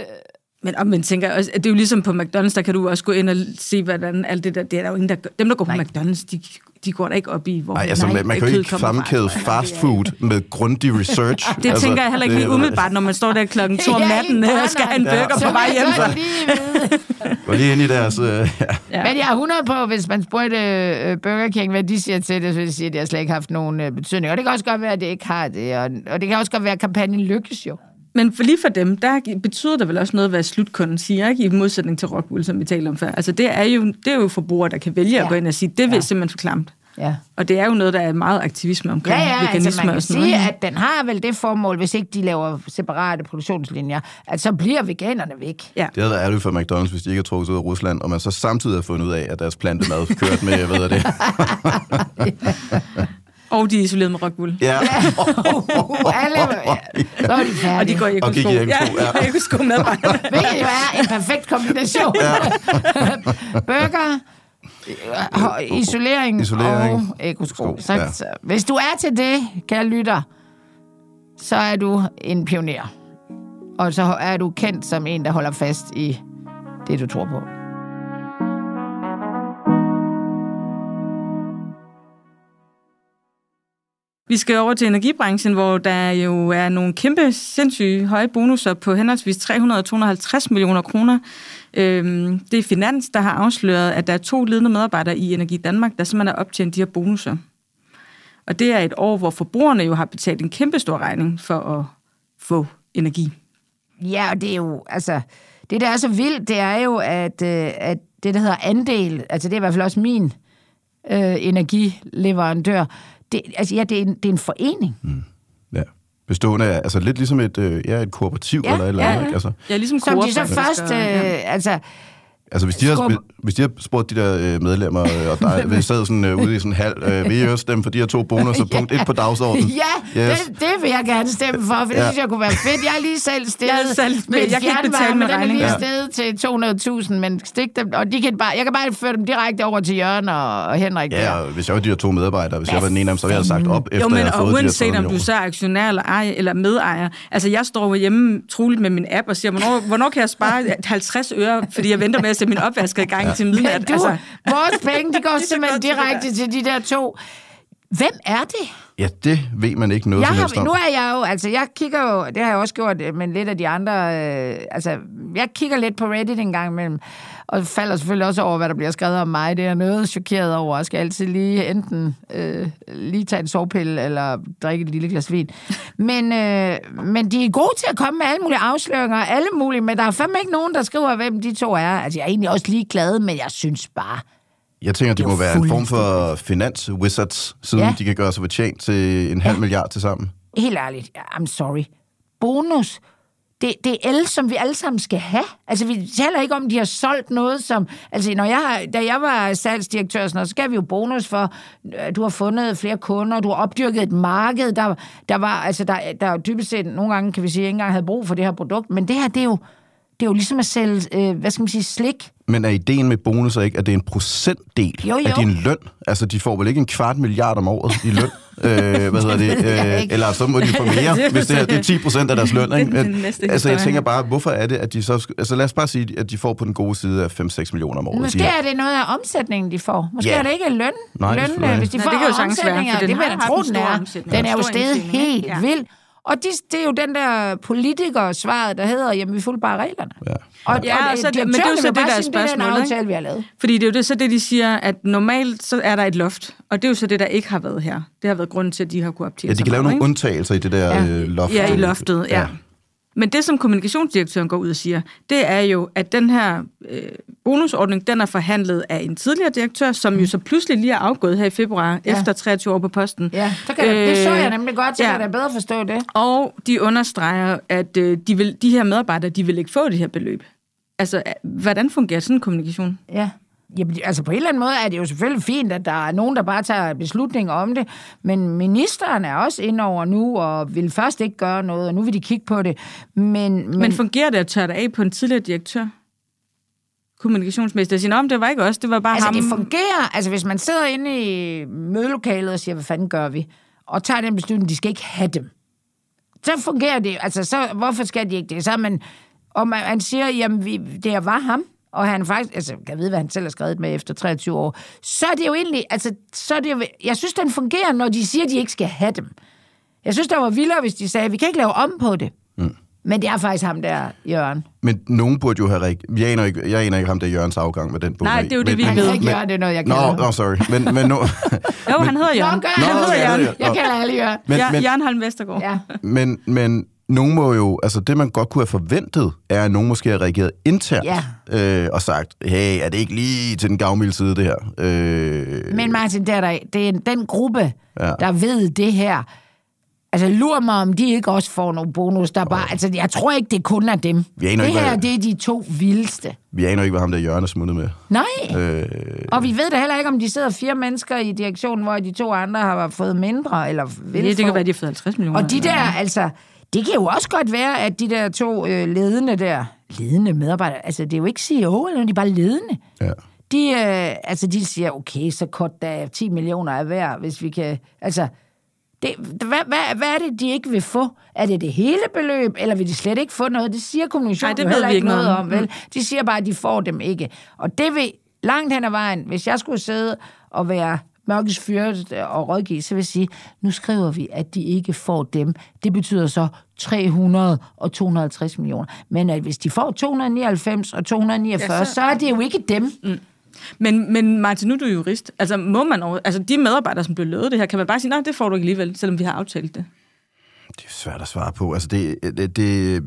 Men om man tænker også, at det er jo ligesom på McDonald's, der kan du også gå ind og se, hvordan alt det der, det er der jo ingen, der gør. Dem, der går Nej. på McDonald's, de, de går da ikke op i, hvor... Nej, altså, man, man kan jo ikke fremkæde fast food med grundig research. Det altså, tænker jeg heller ikke lige umiddelbart, når man står der klokken to om natten og skal have en burger ja. på vej hjem. Gå lige ind i deres... Uh, ja. Ja. Men jeg er hundrede på, hvis man spurgte uh, Burger King, hvad de siger til det, så vil de sige, at det har slet ikke haft nogen uh, betydning. Og det kan også godt være, at det ikke har det. Og, og det kan også godt være, at kampagnen lykkes jo. Men for lige for dem, der betyder det vel også noget, hvad slutkunden siger, ikke? I modsætning til Rock Bull, som vi talte om før. Altså det er jo, det er jo forbrugere, der kan vælge ja. at gå ind og sige, det vil ja. simpelthen for klamt. Ja. Og det er jo noget, der er meget aktivisme omkring ja, ja, veganisme altså man og sådan kan sige, noget. at den har vel det formål, hvis ikke de laver separate produktionslinjer, at så bliver veganerne væk. Ja. Det havde været ærligt for McDonald's, hvis de ikke har trukket ud af Rusland, og man så samtidig har fundet ud af, at deres plantemad kørt med, jeg ved det. Og de er isoleret med rockwool. Ja. uh, alle, ja. Så er de færdige. Og de går i ekosko. Og gik i ekosko, ja. ja. ekosko medarbejdere. Hvilket jo er en perfekt kombination. Ja. Burger, isolering, isolering og ekosko. Så, ja. så, hvis du er til det, kære lytter, så er du en pioner. Og så er du kendt som en, der holder fast i det, du tror på. Vi skal over til energibranchen, hvor der jo er nogle kæmpe, sindssyge høje bonusser på henholdsvis tre hundrede og to hundrede og halvtreds millioner kroner. Det er Finans, der har afsløret, at der er to ledende medarbejdere i Energi Danmark, der simpelthen er optjent de her bonusser. Og det er et år, hvor forbrugerne jo har betalt en kæmpe stor regning for at få energi. Ja, og det er jo, altså, det der er så vildt, det er jo, at, at det, der hedder andel, altså det er i hvert fald også min øh, energileverandør, det, altså ja, det er en, det er en forening. Mm. Ja. Bestående af, altså lidt ligesom et, øh, ja, et kooperativ ja, eller et eller andet, ja, ikke? Altså. Ja, ligesom som de så først, øh, ja. altså... Altså, hvis de, har, hvis de har spurgt de der øh, medlemmer, og der vi sad sådan øh, ude i sådan en halv, øh, vil I også stemme for de her to bonusser, ja. punkt et på dagsordenen? Ja, yes. det, det vil jeg gerne stemme for, for det ja. synes jeg kunne være fedt. Jeg er lige selv stedet med jeg fjernvarme, men den er lige stedet til to hundrede tusind, men stik dem, og de kan bare, jeg kan bare føre dem direkte over til Jørgen og, og Henrik. Ja, og hvis jeg var de her to medarbejdere, hvis Hvad jeg var den ene af dem, så ville jeg have sagt op, efter jo, men, jeg havde fået de her uanset om du så er aktionær eller, ejer, eller medejer, altså jeg står hjemme troligt med min app og siger, hvornår, hvornår kan jeg spare halvtreds øre, fordi jeg venter med at se min opvask i gang ja. til midnat. Du, altså. Vores penge, de går simpelthen direkte til de der to. Hvem er det? Ja, det ved man ikke noget jeg som helst om. Nu er jeg jo, altså jeg kigger jo, det har jeg også gjort, men lidt af de andre, øh, altså jeg kigger lidt på Reddit en gang imellem, og falder selvfølgelig også over, hvad der bliver skrevet om mig. Det er noget chokeret over, jeg skal altid lige enten øh, lige tage en sovepille, eller drikke et lille glas vin. Men, øh, men de er gode til at komme med alle mulige afsløringer, alle mulige, men der er fandme ikke nogen, der skriver, hvem de to er. Altså jeg er egentlig også lige glad, men jeg synes bare, jeg tænker, det, det må være en form for finans-wizards, siden ja. de kan gøre sig fortjent til en halv ja. milliard til sammen. Helt ærligt, I'm sorry. Bonus, det, det er el, som vi alle sammen skal have. Altså, vi taler ikke om, de har solgt noget, som... Altså, når jeg, da jeg var salgsdirektør, så gav vi jo bonus for, du har fundet flere kunder, du har opdyrket et marked, der, der var... Altså, der, der er typisk set, nogle gange kan vi sige, at jeg ikke engang havde brug for det her produkt, men det her, det er jo... Det er jo ligesom at sælge, øh, hvad skal man sige, slik. Men er ideen med bonusser ikke, at det er en procentdel jo, jo. af din løn? Altså, de får vel ikke en kvart milliard om året i løn? øh, hvad hedder det? Øh, eller så må de få mere, hvis det, her, det er ti procent af deres løn. Ikke? Men, altså, jeg tænker bare, hvorfor er det, at de så... Altså, lad os bare sige, at de får på den gode side af fem til seks millioner om året. Måske er det noget af omsætningen, de får. Måske ja. er det ikke løn. Nej, løn det hvis de Nej, får det kan jo omsætninger, være, det vil jeg tro, den er. Den er jo stedet helt ja. vild. Og de, det er jo den der politiker-svaret, der hedder, jamen, vi fulgte bare reglerne. Ja. Og, ja, og så det, men det er jo så det, der er spørgsmålet, aftale, vi har lavet. Fordi det er jo det, så det, de siger, at normalt så er der et loft, og det er jo så det, der ikke har været her. Det har været grunden til, at de har kunne optage. Ja, de kan lave nogle undtagelser i det der ja. øh, loft. Ja, i loftet, ja. ja. Men det, som kommunikationsdirektøren går ud og siger, det er jo, at den her øh, bonusordning, den er forhandlet af en tidligere direktør, som jo så pludselig lige er afgået her i februar, ja. efter treogtyve år på posten. Ja, så kan jeg, det så jeg nemlig godt, så ja. kan jeg bedre forstå det. Og de understreger, at øh, de, vil, de her medarbejdere, de vil ikke få det her beløb. Altså, hvordan fungerer sådan en kommunikation? Ja. Jamen, altså på en eller anden måde er det jo selvfølgelig fint, at der er nogen, der bare tager beslutninger om det, men ministeren er også inde over nu, og vil først ikke gøre noget, og nu vil de kigge på det. Men, men... men fungerer det at tørre det af på en tidligere direktør? Kommunikationsmester siger, om det var ikke os, det var bare altså, ham. Altså det fungerer, altså hvis man sidder inde i mødelokalet og siger, hvad fanden gør vi? Og tager den beslutning, de skal ikke have dem. Så fungerer det, altså så, hvorfor skal de ikke det? Så man, og man, man siger, jamen vi, det var ham, og han faktisk, altså, kan vide, hvad han selv har skrevet med efter treogtyve år, så er det jo egentlig, altså, så er det jo, jeg synes, den fungerer, når de siger, de ikke skal have dem. Jeg synes, der var vildere, hvis de sagde, vi kan ikke lave om på det. Mm. Men det er faktisk ham der, Jørgen. Men nogen burde jo have rigtig... Jeg aner ikke, jeg aner ikke ham, der Jørgens afgang med den bog. Nej, det er jo det, vi ved. ved. Ikke Jørgen, det er noget, jeg kender. Nå, no, no, sorry. Men, men no, jo, han hedder Jørgen. Nå, han hedder Jørgen. Jeg, jeg kalder alle Jørgen. Men, ja, men, Jørgen Holm Vestergaard. Ja. Men, men nogen må jo... Altså, det man godt kunne have forventet, er, at nogen måske har reageret internt ja. øh, og sagt, hey, er det ikke lige til den gavmilde side, det her? Øh, men Martin, det er, der, det er den gruppe, ja. der ved det her. Altså, lurer mig, om de ikke også får nogle bonus, der bare... Altså, jeg tror ikke, det kun er dem. Det ikke, her, hvad... det er de to vildeste. Vi aner ikke, hvad ham der Jørgen er smuttet med. Nej. Øh... Og vi ved da heller ikke, om de sidder fire mennesker i direktionen, hvor de to andre har fået mindre, eller vil ja, det få. kan være, de har fået halvtreds millioner. Og de der, altså... Det kan jo også godt være, at de der to øh, ledende der... Ledende medarbejdere... Altså, det er jo ikke C E O, eller de er bare ledende. Ja. De, øh, altså, de siger, okay, så kort der ti millioner er værd, hvis vi kan... Altså... Det, hvad, hvad, hvad er det, de ikke vil få? Er det det hele beløb, eller vil de slet ikke få noget? Det siger kommunikationen jo heller ikke noget om, vel? De siger bare, at de får dem ikke. Og det vil langt hen ad vejen, hvis jeg skulle sidde og være mørkets fyret og rådgive, så vil jeg sige, nu skriver vi, at de ikke får dem. Det betyder så tre hundrede og to hundrede og halvtreds millioner. Men at hvis de får to hundrede og nioghalvfems og to hundrede og niogfyrre, ja, så... så er det jo ikke dem. Mm. Men, men Martin, nu er du jurist. Altså, må man over, altså de medarbejdere, som blev lovet det her, kan man bare sige, nej, det får du ikke alligevel, selvom vi har aftalt det? Det er svært at svare på. Altså, det, det, det,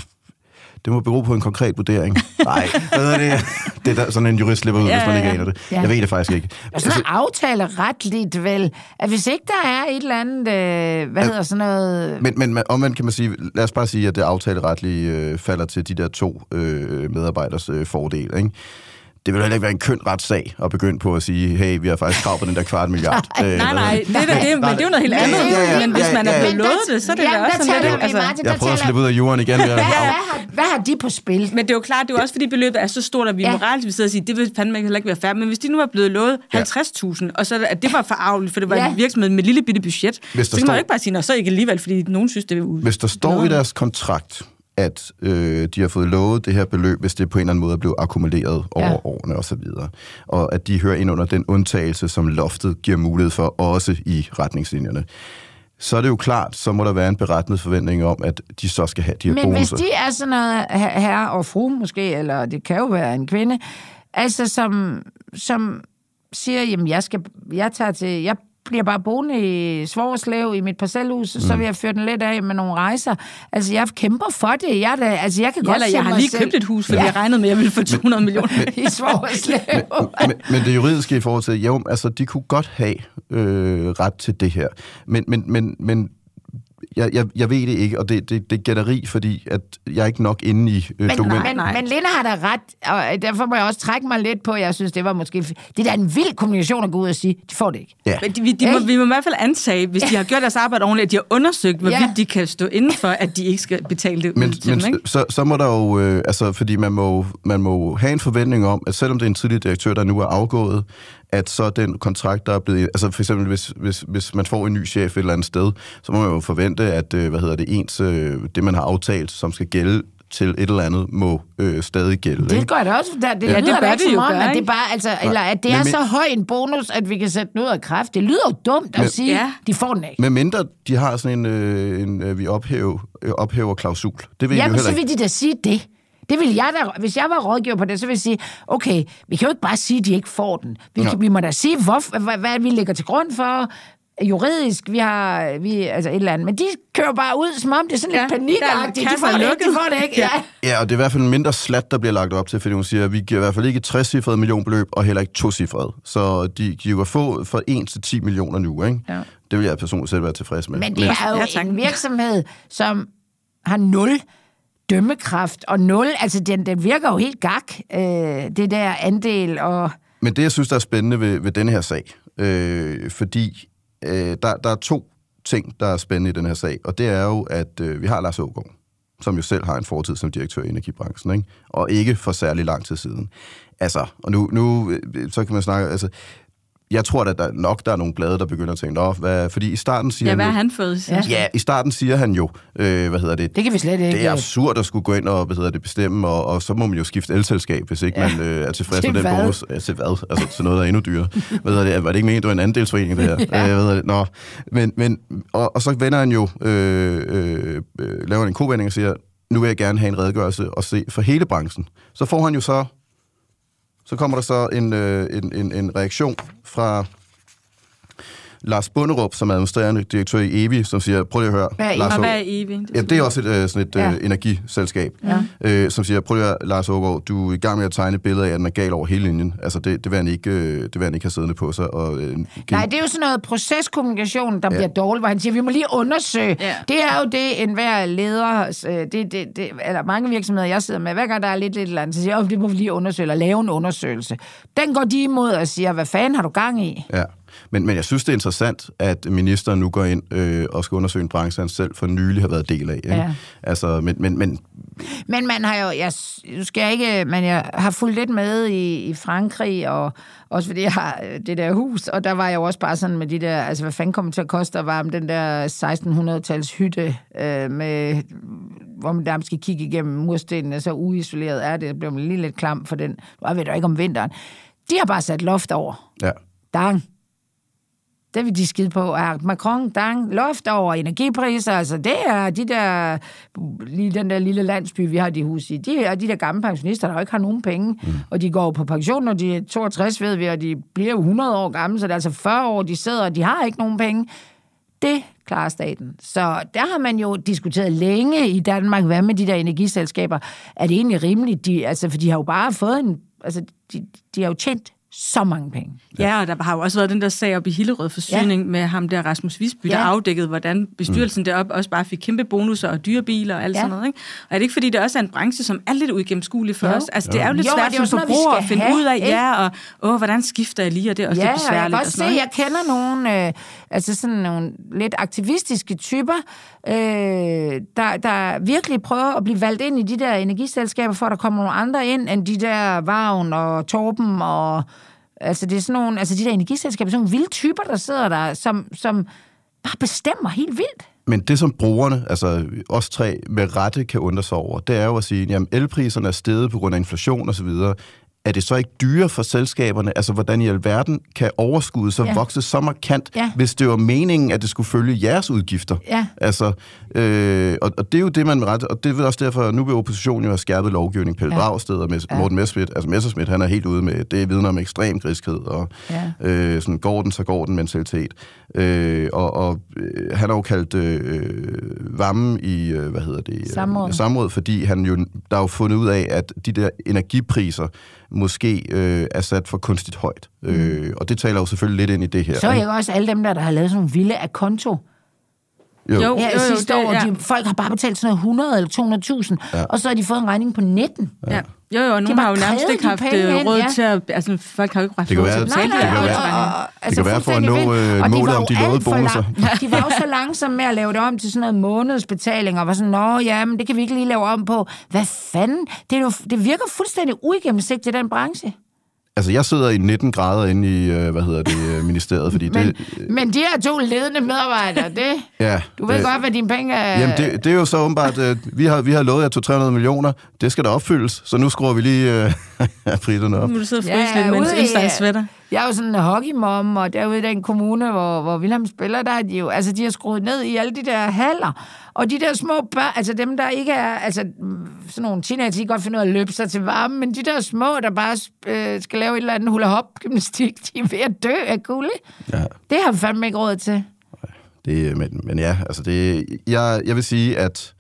det må bero på en konkret vurdering. Nej, hvad er det? Det er der, sådan en jurist slipper ud, ja, hvis man ikke aner det. Ja. Jeg ved det faktisk ikke. Og sådan noget aftale retligt vel, at hvis ikke der er et eller andet, øh, hvad at, hedder sådan noget... Men, men omvendt kan man sige, lad os bare sige, at det aftaleretlige øh, falder til de der to øh, medarbejders øh, fordel, ikke? Det vil heller ikke være en køn retssag at begynde på at sige, hey, vi har faktisk krav på den der kvart milliard. nej, nej, nej, det, det, det, men det er jo noget helt andet. Ja, ja, ja, men hvis man er blevet lovet det, så er det ja, da også sådan lidt... Altså, jeg prøver at slippe ud af jorden igen. Hvad, hvad, har, hvad har de på spil? Men det er jo klart, det er jo også fordi beløbet er så stort, at vi ja. moralt vil sidde og sige, det vil fandme heller ikke være fair. Men hvis de nu var blevet lovet halvtreds tusind, og så at det var for arveligt, for det var ja. en virksomhed med et lille bitte budget, så kan man jo ikke bare sige, så ikke alligevel, fordi nogen synes, det er ud. Hvis der står i deres kontrakt, at øh, de har fået lovet det her beløb, hvis det på en eller anden måde er blevet akkumuleret over ja. årene og så videre. Og at de hører ind under den undtagelse, som loftet giver mulighed for, også i retningslinjerne. Så er det jo klart, så må der være en beretnet forventning om, at de så skal have de her Men bonusser. hvis de er sådan noget herre og fru måske, eller det kan jo være en kvinde, altså som, som siger, jamen jeg, skal, jeg tager til... Jeg bliver bare boende i Svogerslev i mit parcelhus, mm. så vil jeg føre den lidt af med nogle rejser. Altså, jeg kæmper for det. Jeg, da, altså, jeg kan ja, godt se jeg har lige selv. købt et hus, fordi ja. jeg regnede med, at jeg ville få to hundrede millioner i Svogerslev. men, men, men det juridiske i forhold til, jo, altså, de kunne godt have øh, ret til det her. Men, men, men, men Jeg, jeg, jeg ved det ikke, og det, det, det er gætteri, fordi at jeg er ikke nok inde i øh, men, dokumentet. Men, men Linda har da ret, og derfor må jeg også trække mig lidt på, jeg synes, det var måske... Det der er en vild kommunikation at gå ud og sige, de får det ikke. Ja. Men de, de må, vi må i hvert fald antage, hvis de har gjort deres arbejde ordentligt, at de har undersøgt, hvorvidt ja. de kan stå inden for, at de ikke skal betale det men, ud til men, dem, ikke? Så, så må der jo... Øh, altså, fordi man må, man må have en forventning om, at selvom det er en tidligere direktør, der nu er afgået, at så den kontrakt, der er blevet... Altså for eksempel, hvis, hvis, hvis man får en ny chef et eller andet sted, så må man jo forvente, at hvad hedder det, ens, det man har aftalt, som skal gælde til et eller andet, må øh, stadig gælde. Det gør det også. Der, det ja, lyder det da ikke som om, gøre, at det bare... Altså, eller at det er men, så høj en bonus, at vi kan sætte den ud af kraft. Det lyder jo dumt at men, sige, ja. de får den ikke. Men mindre de har sådan en, øh, en øh, vi ophæver, øh, ophæver klausul. Det vil Jamen, jo så vil ikke. de da sige det. Det vil jeg da, hvis jeg var rådgiver på det, så vil jeg sige, okay, vi kan jo ikke bare sige, at de ikke får den. Vi, kan, vi må da sige, hvor, hvad, hvad vi lægger til grund for, juridisk, vi har vi, altså et eller andet. Men de kører bare ud, som om det er sådan lidt ja, panikagtigt. De får det ikke, de får det ikke. Ja. ja, og det er i hvert fald en mindre slat, der bliver lagt op til, fordi hun siger, at vi giver i hvert fald ikke et tre-cifret millionbeløb, og heller ikke to-cifret. Så de, de kan få fra en til ti millioner nu, ikke? Ja. Det vil jeg personligt selv være tilfreds med. Men det er jo ja, en virksomhed, som har nul dømmekraft, og nul, altså den, den virker jo helt gak, øh, det der andel. Og... Men det, jeg synes, der er spændende ved, ved denne her sag, øh, fordi øh, der, der er to ting, der er spændende i den her sag, og det er jo, at øh, vi har Lars Aagaard, som jo selv har en fortid som direktør i energibranchen, ikke? Og ikke for særlig lang tid siden. Altså, og nu, nu så kan man snakke, altså, jeg tror, at der nok der er nogle blade, der begynder at tænke, nå, hvad, fordi i starten siger ja, hvad han har han fået? Ja. ja, i starten siger han jo, øh, hvad hedder det? Det kan vi slet ikke. Det er absurd at skulle gå ind og, hvad hedder det, bestemme, og, og så må man jo skifte elselskab, hvis ikke ja. man øh, er tilfreds med den bonus. Ja, til hvad? Altså til noget, der er endnu dyrere. Hvad hedder det? Var det ikke meningen, det var en andelsforening, det her? ja. øh, hvad hedder det? Nå, men, men, og, og så vender han jo, øh, øh, øh, laver en kovending og siger, nu vil jeg gerne have en redegørelse og se for hele branchen. Så får han jo så, så kommer der så en, øh, en, en, en reaktion fra Lars Bunderup, som er administrerende direktør i Evi, som siger, prøv lige at høre. Hvad er, Lars, hvad er Evi? Det, ja, det er også et, øh, sådan et ja. øh, energiselskab, ja. øh, som siger, prøv lige at høre, Lars Aagaard, du er i gang med at tegne et billede af, at den er gal over hele linjen. Altså, det, det, vil han ikke, øh, det vil han ikke have siddende på sig. Og, øh, Nej, det er jo sådan noget proceskommunikation, der ja. bliver dårligt, hvor han siger, vi må lige undersøge. Ja. Det er jo det, enhver leder, det, det, det, eller mange virksomheder, jeg sidder med, hver gang der er lidt, lidt eller andet, så siger jeg, det må vi lige undersøge, eller lave en undersøgelse. Den går de imod og siger, hvad fanden har du gang i? Ja. Men, men jeg synes, det er interessant, at ministeren nu går ind øh, og skal undersøge en branche, han selv for nylig har været del af. Ikke? Ja. Altså, men, men, men... men man har jo, jeg, du skal ikke, men jeg har fulgt lidt med i, i Frankrig, og også fordi jeg har det der hus, og der var jeg jo også bare sådan med de der, altså hvad fanden kommer til at koste at varme den der seksten hundrede-tals hytte, øh, med, hvor man der skal kigge igennem murstenene, så uisoleret er det, det bliver man lige lidt klam for den, jeg ved da ikke om vinteren. De har bare sat loft over. Ja. Dang. Det vil de skide på. Er Macron, dang, loft over energipriser, altså det er de der, lige den der lille landsby, vi har de hus i, de er de der gamle pensionister, der ikke har nogen penge, mm. og de går på pension, når de er toogtres, ved vi, og de bliver jo hundrede år gamle, så det er altså fyrre år, de sidder, og de har ikke nogen penge. Det klarer staten. Så der har man jo diskuteret længe i Danmark, hvad med de der energiselskaber. Er det egentlig rimeligt? De, altså, for de har jo bare fået en, altså de, de har jo tjent så mange penge. Ja, og der har jo også været den der sag op i Hillerød Forsyning ja. med ham der Rasmus Visby, der ja. afdækkede, hvordan bestyrelsen mm. deroppe også bare fik kæmpe bonusser og dyre biler og alt ja. sådan noget. Ikke? Og er det ikke, fordi det også er en branche, som er lidt uigennemskuelig for jo. os? Altså, det er jo lidt jo, svært som forbruger at finde have, ud af, ikke? ja, og åh, hvordan skifter jeg lige, og det er også ja, lidt besværligt. Ja, jeg kan også se, jeg kender nogle, øh, altså sådan nogle lidt aktivistiske typer, øh, der, der virkelig prøver at blive valgt ind i de der energiselskaber, for at der kommer nogle andre ind, end de der Vagn og Torben og altså det er sådan nogle, altså de der energiselskaber, sådan nogle vilde typer, der sidder der, som, som bare bestemmer helt vildt. Men det, som brugerne, altså os tre, med rette kan undre sig over, det er jo at sige, jamen elpriserne er steget på grund af inflation og så videre. Er det så ikke dyre for selskaberne? Altså, hvordan i alverden kan overskuddet så ja. vokse så markant, ja. hvis det var meningen, at det skulle følge jeres udgifter? Ja. Altså, øh, og, og det er jo det, man ret, og det er også derfor, nu vil oppositionen jo have skærpet lovgivning. Pelle ja. Dragsted og ja. Morten Messerschmidt, altså Messerschmidt, han er helt ude med, det vidner om ekstrem griskhed, og ja. øh, sådan går den, så går den mentalitet. Øh, og og øh, han har jo kaldt øh, Vammen i, øh, hvad hedder det? Samråd. Samråd, fordi han jo, der er jo fundet ud af, at de der energipriser måske øh, er sat for kunstigt højt. Mm. Øh, og det taler jo selvfølgelig lidt ind i det her. Så er jeg også alle dem der, der har lavet sådan nogle vilde af konto. Jo. Jo, ja, jo, jo, sidste det, år, ja. de, folk har bare betalt sådan noget hundrede eller to hundrede tusind, ja. og så har de fået en regning på nitten. Ja. Jo, jo, og nogen har jo nærmest ikke haft råd ja. til at... Altså, folk har jo ikke ret råd til at betale det. Det kan være, det kan være for at nå øh, målet om de lovede bonusser. De var jo så langsomme med at lave det om til sådan noget månedsbetaling, og var sådan, nå ja, men det kan vi ikke lige lave om på. Hvad fanden? Det, er jo, det virker fuldstændig uigennemsigtigt, den branche. Altså, jeg sidder i nitten grader inde i, hvad hedder det, ministeriet, fordi men, det... Men de her to ledende medarbejdere, det... ja, du ved det, godt, hvad dine penge er... Jamen, det, det er jo så åbenbart, at vi har, vi har lovet jer to til tre hundrede millioner, det skal der opfyldes, så nu skruer vi lige øh, priserne op. Nu må du sidde og fryse ja, lidt, mens Ønstein svætter. Jeg er jo sådan en hockeymom, og derude i den kommune, hvor, hvor Wilhelm spiller, der er de jo... Altså, de har skruet ned i alle de der haller, og de der små børn, altså dem, der ikke er... Altså, sådan nogle teenager, de kan godt finde ud af at løbe sig til varme, men de der små, der bare øh, skal lave et eller andet hula-hop-gymnastik, de er ved at dø af kulde. Ja. Det har vi fandme ikke råd til. Det, men, men ja, altså det... Jeg, jeg vil sige, at,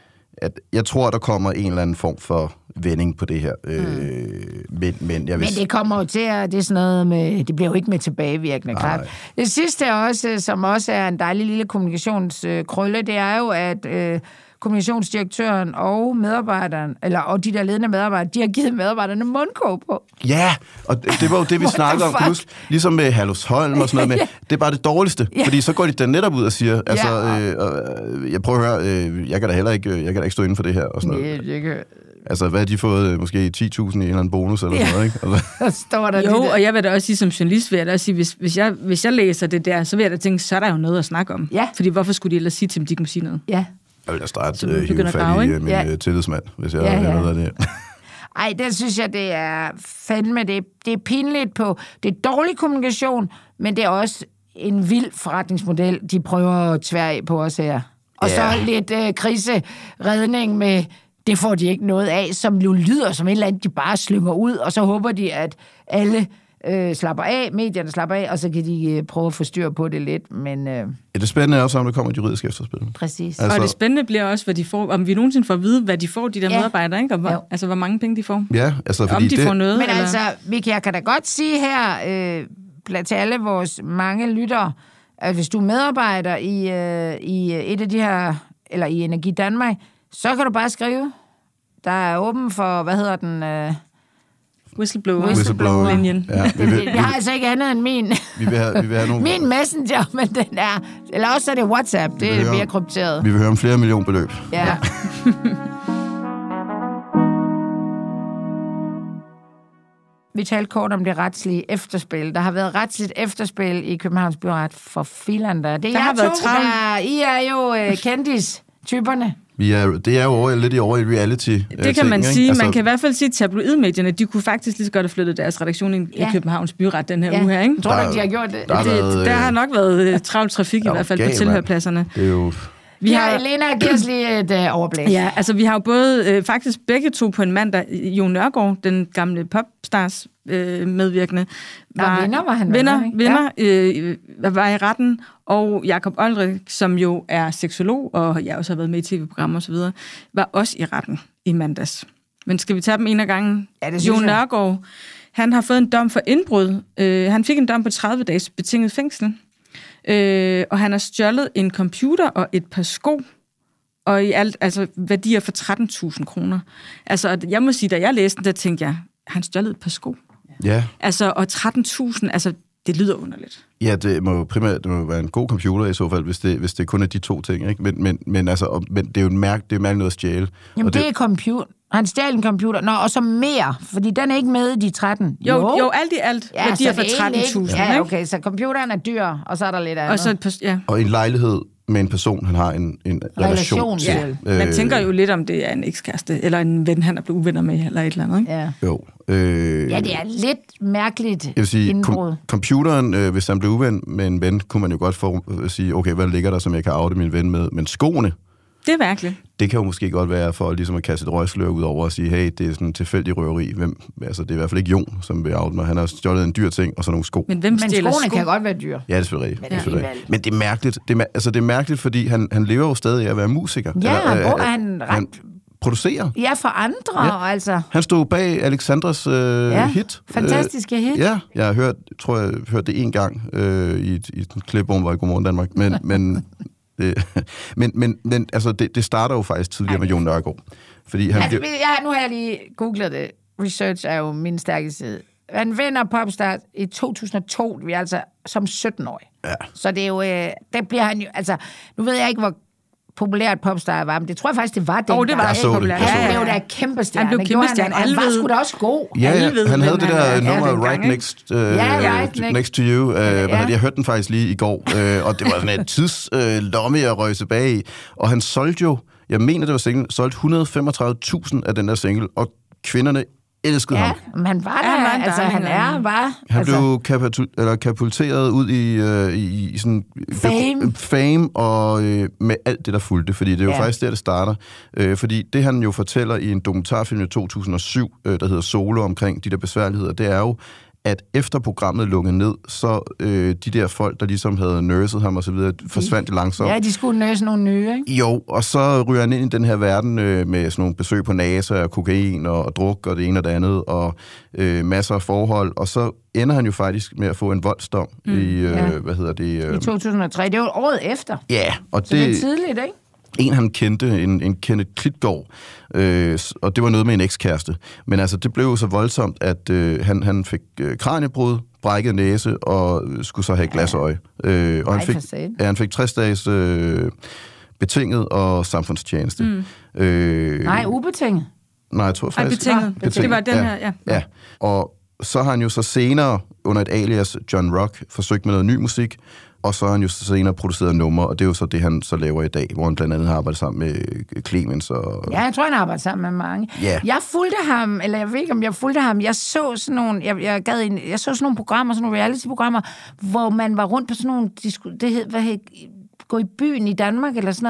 at jeg tror, der kommer en eller anden form for vending på det her. Mm. Øh, men, men, jeg vil... men det kommer jo til at... Det er sådan noget med... Det bliver jo ikke med tilbagevirkende kraft. Det sidste er også, som også er en dejlig lille kommunikationskrølle, det er jo, at... Øh, kommunikationsdirektøren og medarbejderen, eller og de der ledende medarbejdere, de har givet medarbejderne mundkåb på. Ja, og det var jo det, vi snakkede om, husk, ligesom med Herlufsholm og sådan noget med. Det er bare det dårligste, ja. fordi så går de da netop ud og siger, altså, ja. øh, jeg prøver at høre, øh, jeg kan da heller ikke, jeg kan da ikke stå inden for det her, og sådan noget. Ja, det kan... Altså, hvad har de fået? Måske ti tusind i en eller anden bonus eller ja. sådan noget, ikke? Altså. Står der jo, de der. Og jeg vil da også sige, som journalist vil jeg da også sige, hvis, hvis, jeg, hvis jeg læser det der, så vil jeg da tænke, så er der jo noget at snakke om. Ja. Fordi hvorfor skulle de ellers sige til dem, de kunne sige noget? Ja. Jeg vil da starte uh, hive fat i uh, min ja. tillidsmand, hvis jeg ja, ja. noget af det. Ej, det synes jeg, det er fandme, det, det er pinligt på, det er dårlig kommunikation, men det er også en vild forretningsmodel, de prøver at tvære af på os her. Og ja. så lidt uh, kriseredning med, det får de ikke noget af, som jo lyder som et eller andet, de bare slynger ud, og så håber de, at alle øh, slapper af, medierne slapper af, og så kan de øh, prøve at få styr på det lidt, men... Øh, ja, det spændende er også, om der kommer et juridisk efterspil. Præcis. Altså, og det spændende bliver også, hvad de får, om vi nogensinde får at vide, hvad de får, de der ja. medarbejdere, ikke? Og hvor, altså, hvor mange penge de får. Ja, altså, fordi om de det... får noget, Men eller? altså, Vicky, jeg kan da godt sige her, øh, til alle vores mange lyttere, at hvis du er medarbejder i, øh, i et af de her, eller i Energi Danmark, så kan du bare skrive. Der er åben for, hvad hedder den... Øh, Whistleblower. Whistleblower-linjen. Ja, vi, vil, vi, vi har altså ikke andet end min... Vi vil have, vi vil have nogle... Min messenger, men den er... Eller også er det WhatsApp, det er mere krypteret. Vi vil høre om flere million beløb. Ja. ja. Vi talte kort om det retslige efterspil. Der har været retsligt efterspil i Københavns Byret for filander. Det er der har to, været travlt. Der, I er jo uh, kendis-typerne. Vi er, det er jo over, lidt i over i reality. Det kan ting, man ikke? sige. Altså, man kan i hvert fald sige, at tabloidmedierne, de kunne faktisk lige så godt have flyttet deres redaktion i ja. Københavns Byret den her ja. uge her, ikke? Jeg tror ikke, de har gjort det. Der, det, været, der har nok været uh, travlt trafik i hvert fald gal, på tilhørpladserne. Det er jo... Vi har, Elena, giv os lige et uh, overblik. Ja, altså vi har jo både, øh, faktisk begge to på en mandag, Jon Nørgaard, den gamle popstars øh, medvirkende, var, ja, vinder var han. Vinder, vinder ja. øh, var i retten, og Jakob Olrik, som jo er seksolog, og jeg også har været med i tv-programmer og så videre, var også i retten i mandags. Men skal vi tage dem en af gangen? Ja, det Jon Nørgaard, han har fået en dom for indbrud. Øh, han fik en dom på tredive dages betinget fængsel. Øh, og han har stjålet en computer og et par sko, og i alt, altså værdier for tretten tusind kroner. Altså, jeg må sige, da jeg læste den, der tænkte jeg, han stjålet et par sko. Ja. Altså, og tretten tusind, altså, det lyder underligt. Ja, det må primært det må være en god computer i så fald, hvis det, hvis det kun er de to ting, ikke? Men, men, men, altså, men det er jo en mærke, det er mærke noget at stjæle. Jamen, og det, det er computer. Han stjal en computer. Nå, og så mere, fordi den er ikke med i de tretten. Jo, jo, jo alt i alt ja, værdier for tretten tusind. Ja, okay, så computeren er dyr, og så er der lidt andet. Og, så et, ja. og en lejlighed med en person, han har en, en relation til. Ja. Øh, Man tænker jo lidt om, det er en ekskæreste, eller en ven, han er blevet uvenner med, eller et eller andet, ikke? Ja. Jo. Øh, ja, det er lidt mærkeligt jeg vil sige, indbrud. Com- computeren, øh, hvis han blev uven med en ven, kunne man jo godt få øh, sige, okay, hvad ligger der, som jeg kan oute min ven med? Men skoene, det er virkelig. det kan jo måske godt være for ligesom at kaste et røgslør ud over og sige, hey, det er sådan en tilfældig røveri. Hvem, altså, det er i hvert fald ikke Jon, som vil oute mig. Han har stjålet en dyr ting og så nogle sko. Men hvem stjæler Men skoene sko? kan godt være dyr. Ja, det er selvfølgelig rigtigt. Men, det er selvfølgelig rigtigt. Men det er mærkeligt. Det er, altså, det er mærkeligt, fordi han, han lever jo stadig af at være musiker. Ja, eller, hvor øh, er han ret... Han producerer. Ja, for andre, ja. altså. Han stod bag Alexandras øh, ja, hit. fantastiske hit. Øh, ja, jeg har hørt, tror jeg, hørt det en gang øh, i, et, i et klip, hvor hun var i Godmorgen Danmark. Men... men Det, men, men, men altså, det, det starter jo faktisk tidligere Ej, med Jon Nørgaard. Fordi han altså, bliver... ja, nu har jeg lige googlet det. Research er jo min stærke side. Han vinder Popstar i to tusind og to, vi er altså som sytten-årig. Ja. Så det er jo, øh, der bliver han jo, altså, nu ved jeg ikke, hvor populært Popstar var, men det tror jeg faktisk, det var den. Oh, det var jeg så populært. Det. Han blev da kæmpe stjerne. Han blev kæmpe stjerne. Han, han var sgu da også god. Ja, ja. Han havde det der han, nummer, ja, Right Next, uh, ja, right next. next to You. Uh, ja. Jeg hørte den faktisk lige i går, uh, og det var sådan et tidslomme uh, at røge tilbage i. Og han solgte jo, jeg mener, det var single, solgte et hundrede og femogtredive tusind af den der single, og kvinderne elskede ja, ham. Men han var der, ja, han altså han er bare... Han altså, blev kapitul- eller kapulteret ud i, uh, i, i sådan... Fame. Fame, og uh, med alt det, der fulgte, fordi det er jo ja. faktisk der, det starter. Uh, fordi det, han jo fortæller i en dokumentarfilm i to tusind og syv, uh, der hedder Solo, omkring de der besværligheder, det er jo, at efter programmet lukkede ned, så øh, de der folk, der ligesom havde nurset ham og så videre, forsvandt de langsomt. Ja, de skulle nurse nogle nye, ikke? Jo, og så ryger han ind i den her verden øh, med sådan nogle besøg på NASA og kokain og, og druk og det ene og det andet, og øh, masser af forhold, og så ender han jo faktisk med at få en voldsdom mm, i, øh, ja. hvad hedder det? Øh, I to tusind og tre, det var året efter. Ja, og så det, det er tidligt, ikke? En, han kendte, en, en Kenneth Klitgaard, øh, og det var noget med en ekskæreste. Men altså, det blev jo så voldsomt, at øh, han, han fik øh, kraniebrud, brækket næse og skulle så have glasøje. Øh, og han fik, ja, han fik tres dages øh, betinget og samfundstjeneste. Mm. Øh, Nej, ubetinget. Nej, jeg tror faktisk... Nej, betinget. betinget. Det var den ja, her, ja. Ja, og så har han jo så senere, under et alias John Rock, forsøgt med noget ny musik, og så har han jo senere produceret numre, og det er jo så det, han så laver i dag, hvor han blandt andet har arbejdet sammen med Clemens og... Ja, jeg tror, han har arbejdet sammen med mange. Yeah. Jeg fulgte ham, eller jeg ved ikke, om jeg fulgte ham, jeg så sådan nogle, jeg, jeg, gad en, jeg så sådan nogle programmer, sådan nogle reality-programmer, hvor man var rundt på sådan nogle, det hed, hvad hed, gå i byen i Danmark, eller sådan noget,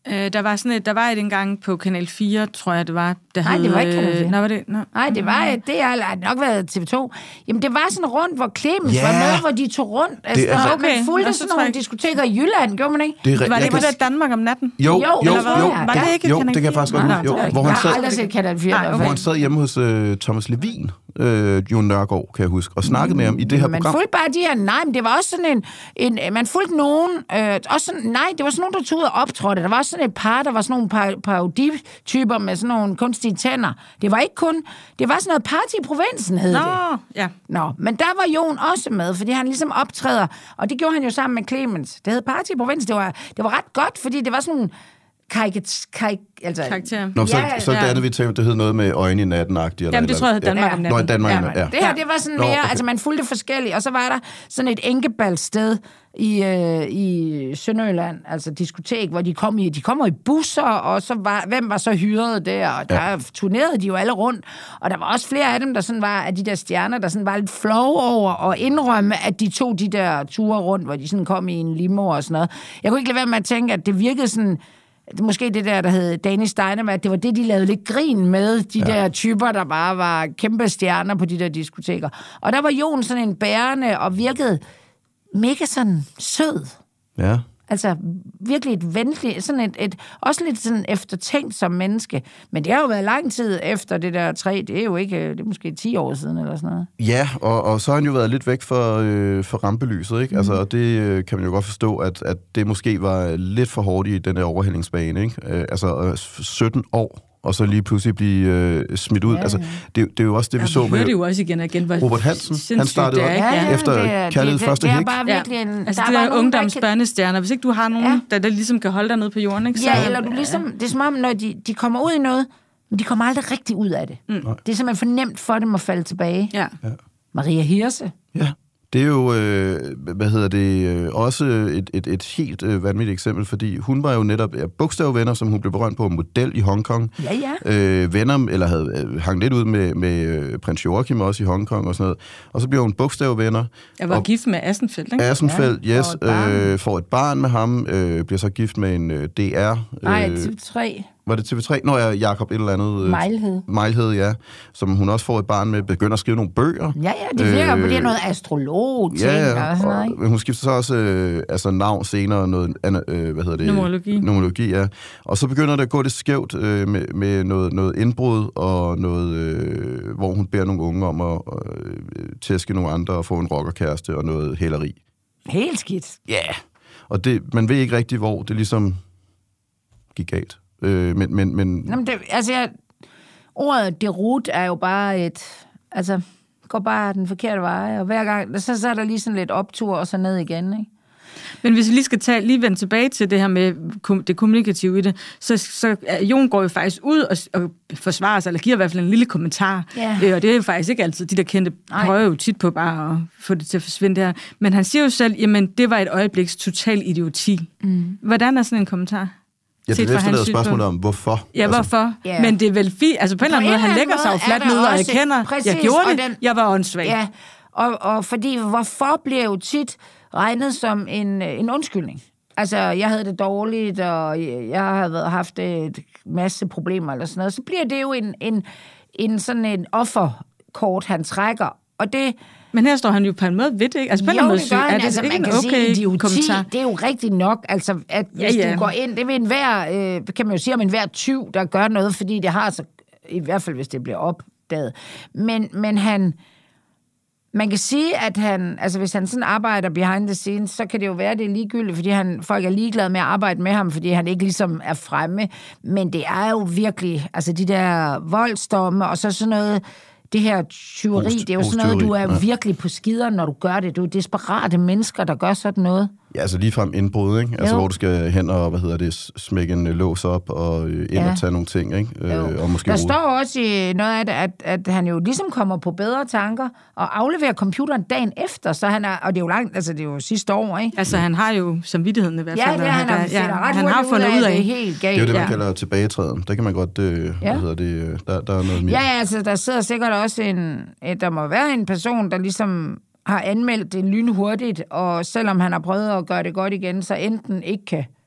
Øh, der var sådan et, der var et engang på Kanal fire, tror jeg, det var. Der Nej, hed, det var ikke Kanal fire. Øh, nej, var det? No. Nej, det var det har nok været T V to. Jamen, det var sådan rundt, hvor Clemens Ja. var med, hvor de tog rundt. Altså, Det er- der, Okay. man fulgte Nå, sådan så tror nogle jeg- diskoteker i Jylland, gjorde man ikke? Det er, Var det jeg ikke kan- det Danmark om natten? Jo, jo, Jo, jo, eller hvad? jo, Ja. Var det ikke jo, Kanal det kan jeg fire? faktisk godt Nej, huske. Jo, nej, hvor jeg han har sad, aldrig set Kanal fire. Nej, i hvert okay. hvor fald. han sad hjemme hos øh, Thomas Levin, øh, Jon Nørgaard, kan jeg huske, og snakkede med ham i det her Man program. fulgte bare de her, nej, men det var også sådan en, en man fulgte nogen, øh, også sådan, nej, det var sådan nogen, der tog ud og optrådte. Der var også sådan et par, der var sådan nogle par, parodityper med sådan nogle kunstige tænder. Det var ikke kun, det var sådan noget party i provinsen, hed Nå, det. ja. Nå, men der var Jon også med, fordi han ligesom optræder, og det gjorde han jo sammen med Clemens. Det hed Party i provinsen. Det var, det var ret godt, fordi det var sådan nogle karikat... Karik, altså, Karakter. Nå, så, Ja, så det ja. andet, vi tænkte, det hed noget med øjne i natten-agtigt. Jamen, det tror jeg hed Danmark om Nå, natten. i Danmark om Ja, natten, ja. det her, det var sådan Nå, mere, okay. altså man fulgte forskelligt, og så var der sådan et enkeballsted i, øh, i Sønderjylland, altså diskotek, hvor de kom i, de kommer i busser, og så var, hvem var så hyret der, og der ja. turnerede de jo alle rundt, og der var også flere af dem, der sådan var, af de der stjerner, der sådan var lidt flove over at indrømme, at de tog de der ture rundt, hvor de sådan kom i en limo og sådan noget. Jeg kunne ikke lade være med at tænke, at det virkede sådan, måske det der, der hed Danish Dynamite, det var det, de lavede lidt grin med, de ja. der typer, der bare var kæmpe stjerner på de der diskoteker. Og der var Jon sådan en bærende, og virkede mega sådan sød. Ja. Altså virkelig et venligt, sådan et, et, også lidt sådan eftertænkt som menneske. Men det har jo været lang tid efter det der træ, det er jo ikke, det er måske ti år siden eller sådan noget. Ja, og, og så har han jo været lidt væk for, øh, for rampelyset, ikke? Mm. Altså, og det øh, kan man jo godt forstå, at, at det måske var lidt for hårdt i den der overhældingsbane, ikke? Øh, altså, øh, sytten år, og så lige pludselig blive øh, smidt ud. Ja, ja. Altså, det, det er jo også det, vi Ja, så vi med hørte jo også igen og igen, hvor Robert Hansen. Han sindssygt startede det er, op ikke? Ja. efter det er- Kærlighed det, første det, det er hik. bare virkelig en... Altså der det er der bare nogen, der ikke- ungdomsbørnestjerner. Hvis ikke du har nogen, Ja. der, der ligesom kan holde dig nede på jorden, ikke? Så, Ja, eller du ligesom, det er som om, når de, de kommer ud i noget, men de kommer aldrig rigtig ud af det. Mm. Det er simpelthen for nemt for dem at falde tilbage. Ja. Ja. Maria Hirse. Ja, det er jo, øh, hvad hedder det, øh, også et, et, et helt øh, vanvittigt eksempel, fordi hun var jo netop ja, bogstavvenner, som hun blev berømt på, model i Hongkong. Ja, ja. Øh, venner, eller havde øh, hang lidt ud med, med øh, prins Joachim også i Hongkong og sådan noget. Og så bliver hun bogstavvenner. Jeg var og gift med Assenfeldt, ikke? Assenfeldt, Ja, yes, får et barn. øh, får et barn med ham, øh, bliver så gift med en øh, D R. Nej, Øh, T V tre. var det T V tre? Nå ja, Jakob et eller andet. Øh, Mejlhed. Mejlhed, ja. Som hun også får et barn med, begynder at skrive nogle bøger. Ja, ja, det virker Øh, på det er noget astrolog-ting Ja, og sådan noget, og, ikke? og hun skifter så også øh, altså navn senere, noget andet, øh, hvad hedder det? Numerologi. Numerologi, ja. Og så begynder det at gå lidt skævt øh, med, med noget, noget indbrud, og noget, øh, hvor hun beder nogle unge om at øh, tæske nogle andre og få en rockerkæreste og noget hæleri. Helt skidt. Ja, yeah. Og det, man ved ikke rigtig, hvor det ligesom gik galt. Øh, men, men, men Nå, men det, altså, jeg, ordet derut er jo bare et... Altså, går bare den forkerte vej, og hver gang, så, så er der lige sådan lidt optur, og så ned igen, ikke? Men hvis vi lige skal tage, lige vende tilbage til det her med kom, det kommunikative i det, så, så Jon går jo faktisk ud og, og forsvarer sig, eller giver i hvert fald en lille kommentar. Ja. Øh, og det er jo faktisk ikke altid, de der kendte prøver jo tit på bare at få det til at forsvinde der. Men han siger jo selv, jamen det var et øjebliks total idioti. Mm. Hvordan er sådan en kommentar? ja, det set er fra efterladet hans spørgsmål synspunkt? om, hvorfor. Ja, hvorfor? Ja. Men det er vel fint, altså på en eller anden måde, han lægger sig jo fladt ned og erkender, præcis, jeg gjorde og det, den- jeg var åndssvag. Ja, og, og fordi hvorfor bliver jo tit regnet som en, en undskyldning. Altså, jeg havde det dårligt, og jeg har været- haft et masse problemer eller sådan noget. Så bliver det jo en, en, en sådan en offerkort, han trækker. Og det... Men her står han jo på en måde ved det, ikke? Altså på en Jo, eller anden det måde gør syg. han. Er det Altså, ikke man en kan okay sige, idioti, kommentar? det er jo rigtigt nok. Altså, at hvis Ja, ja. du går ind, det vil enhver, øh, kan man jo sige om enhver tyv, der gør noget, fordi det har så, i hvert fald hvis det bliver opdaget. Men, men han... Man kan sige, at han, altså hvis han sådan arbejder behind the scenes, så kan det jo være, det er ligegyldigt, fordi han, folk er ligeglade med at arbejde med ham, fordi han ikke ligesom er fremme. Men det er jo virkelig, altså de der voldsdomme, og så sådan noget, det her tyveri, Post- det er jo sådan noget, du er posttyveri, ja. virkelig på skideren, når du gør det. Du er desperate mennesker, der gør sådan noget. Ja, altså ligefrem indbrud, ikke? Altså, Jo. hvor du skal hen og, hvad hedder det, s- smække en øh, lås op og øh, ind Ja. og tage nogle ting, ikke? Øh, og måske Der bruge- står også i noget af det, at, at han jo ligesom kommer på bedre tanker og afleverer computeren dagen efter, så han er, og det er jo langt, altså det er jo sidste år, ikke? Altså han har jo samvittigheden i hvert Ja, fald. det og han, der- har, finder ret han har hurtigt fundet ud af. det er helt galt. Det er jo det, man Ja. kalder tilbagetræden. Der kan man godt, øh, Ja. hvad hedder det, øh, der, der er noget mere. Ja, ja, altså der sidder sikkert også en, et, der må være en person, der ligesom har anmeldt det lynhurtigt, og selvom han har prøvet at gøre det godt igen, så enten ikke kan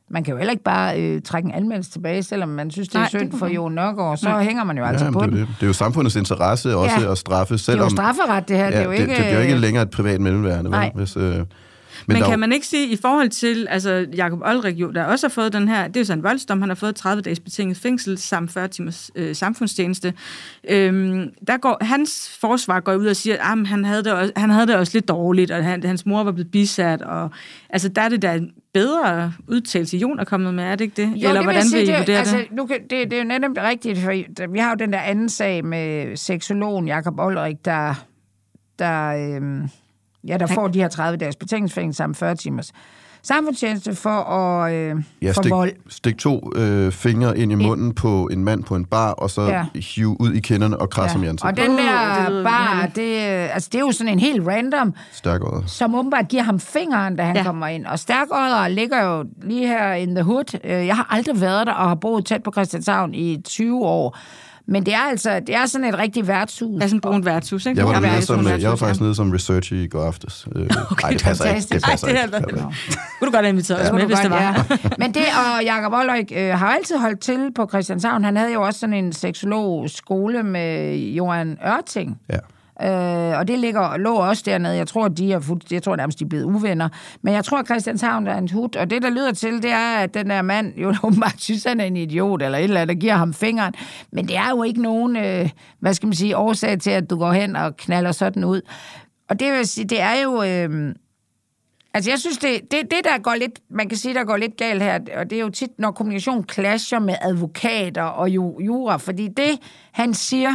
man kan jo heller ikke bare øh, trække en anmeldelse tilbage, selvom man synes, det er Nej, synd det for Jon Nørgaard, så Nej. hænger man jo altså ja, på det. den. Det. det er jo samfundets interesse også ja. at straffe, selvom... Det er jo strafferet, det her. Ja, det, er jo ikke, det, det bliver jo ikke længere et privat mellemværende. Nej. Hvis, øh, men Men der... kan man ikke sige, i forhold til, altså Jacob Olrik jo, der også har fået den her, det er jo sådan en voldsdom, han har fået tredive dages betinget fængsel samt fyrre timers øh, samfundstjeneste. Øhm, der går, hans forsvar går ud og siger, at han havde det også, han havde det også lidt dårligt, og han, hans mor var blevet bisat, og altså der er det der en bedre udtalelse, Jon er kommet med, er det ikke det? Jo, Eller det hvordan vil I vurdere altså, det? Nu kan, det? Det er jo netop rigtigt, for vi har jo den der anden sag med seksologen Jacob Olrik, der, der øhm, ja, der får de her tredive dages betingelsesfængsel sammen fyrre timers samfundstjeneste for at øh, ja, for stik, vold. Stik to øh, fingre ind i munden på en mand på en bar, og så ja. hive ud i kinderne og krasse ja. ham i ansigtet. Og den der uh, bar, det, altså, det er jo sådan en helt random, Stærkodder. Som åbenbart giver ham fingeren, da han ja. kommer ind. Og Stærkodder ligger jo lige her in the hood. Jeg har aldrig været der og har boet tæt på Christianshavn i tyve år. Men det er altså, det er sådan et rigtigt værtshus. Det er sådan et brunt værtshus, ikke? Jeg var, ja, som, værtshus, jeg var faktisk ja. nede som researcher i går aftes. Okay, Ej, det passer ikke. Det passer Ej, det ikke. Det kunne du godt invitere os med, hvis det var. Ja. Men det, og Jacob Olrik øh, har altid holdt til på Christianshavn. Han havde jo også sådan en seksolog-skole med Johan Ørting. Ja. Øh, og det ligger, lå også dernede. Jeg tror, de er fuld, jeg tror nærmest, de er blevet uvenner. Men jeg tror, at Christianshavn er en hud. Og det, der lyder til, det er, at den der mand jo åbenbart synes, han er en idiot, eller et eller andet, der giver ham fingeren. Men det er jo ikke nogen, øh, hvad skal man sige, årsag til, at du går hen og knaller sådan ud. Og det vil sige, det er jo... Øh, altså, jeg synes, det, det, det, der går lidt... Man kan sige, der går lidt galt her, og det er jo tit, når kommunikation clasher med advokater og jura, fordi det, han siger...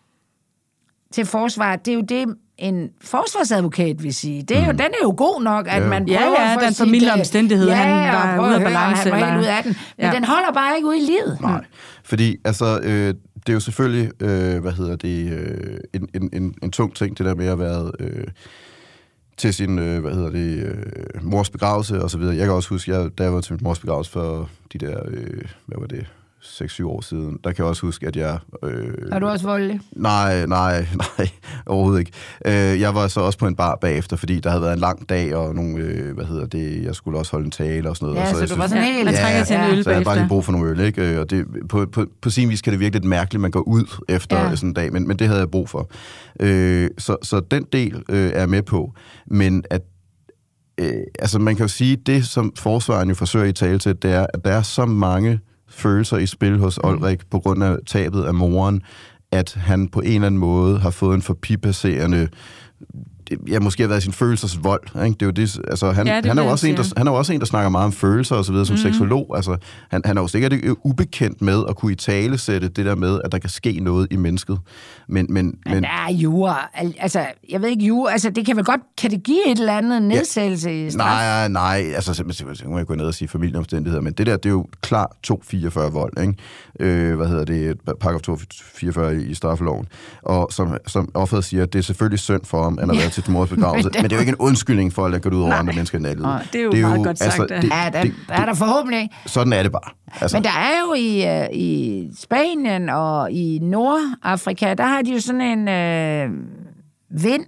til forsvaret, det er jo det, en forsvarsadvokat vil sige. Det er jo, mm. Den er jo god nok, at ja. man prøver ja, ja, at få den formidlede omstændighed, ja, han var ude af balance. Han var helt ude af den. Men ja. den holder bare ikke ude i livet. Nej, fordi altså, øh, det er jo selvfølgelig, øh, hvad hedder det, øh, en, en, en, en tung ting, det der med at være øh, til sin, øh, hvad hedder det, øh, mors begravelse og så videre. Jeg kan også huske, jeg, da jeg var til min mors begravelse for de der, øh, hvad var det, seks syv år siden, der kan jeg også huske, at jeg... Øh, er du også voldelig? Nej, nej, nej, overhovedet ikke. Øh, jeg var så også på en bar bagefter, fordi der havde været en lang dag, og nogle, øh, hvad hedder det, jeg skulle også holde en tale og sådan noget. Ja, og så, så du synes, var sådan helt... Man trænger ja, til en øl så bagefter. jeg bare lige brug for nogle øl, ikke? Og det, på, på, på sin vis kan det virke lidt mærkeligt, man går ud efter ja. sådan en dag, men, men det havde jeg brug for. Øh, så, så den del øh, er jeg med på, men at øh, altså man kan jo sige, det som forsvaren jo forsøger i tale til, det er, at der er så mange følelser i spil hos Olrik mm. på grund af tabet af moren, at han på en eller anden måde har fået en forbipasserende, ja, måske har været sin følelsesvold. Ikke? Det er jo det, altså han, ja, det han, er jo også en, der, han er jo også en, der snakker meget om følelser og så videre som mm. seksolog. Altså, han, han er jo sikkert ikke ubekendt med at kunne italesætte det der med, at der kan ske noget i mennesket. Men, men, men der er jura. Altså, jeg ved ikke, jura, altså det kan vel godt, kan det give et eller andet nedsættelse ja, i straf? Nej, nej, altså simpelthen, så kan man gå ned og sige familieomstændigheder, men det der, det er jo klart to fireogfyrre vold, ikke? Øh, hvad hedder det, paragraf to fireogfyrre i straffeloven. Og som, som offeret siger, det er selvfølgelig synd for ham, at han har været til mors begravelse, men, men det er jo ikke en undskyldning for at lade gå ud over andre mennesker i natlivet. Det er jo det er meget jo, godt sagt. Altså, det, ja, der, der er der forhåbentlig. Sådan er det bare. Altså. Men der er jo i, i Spanien og i Nordafrika, der har de jo sådan en øh, vind,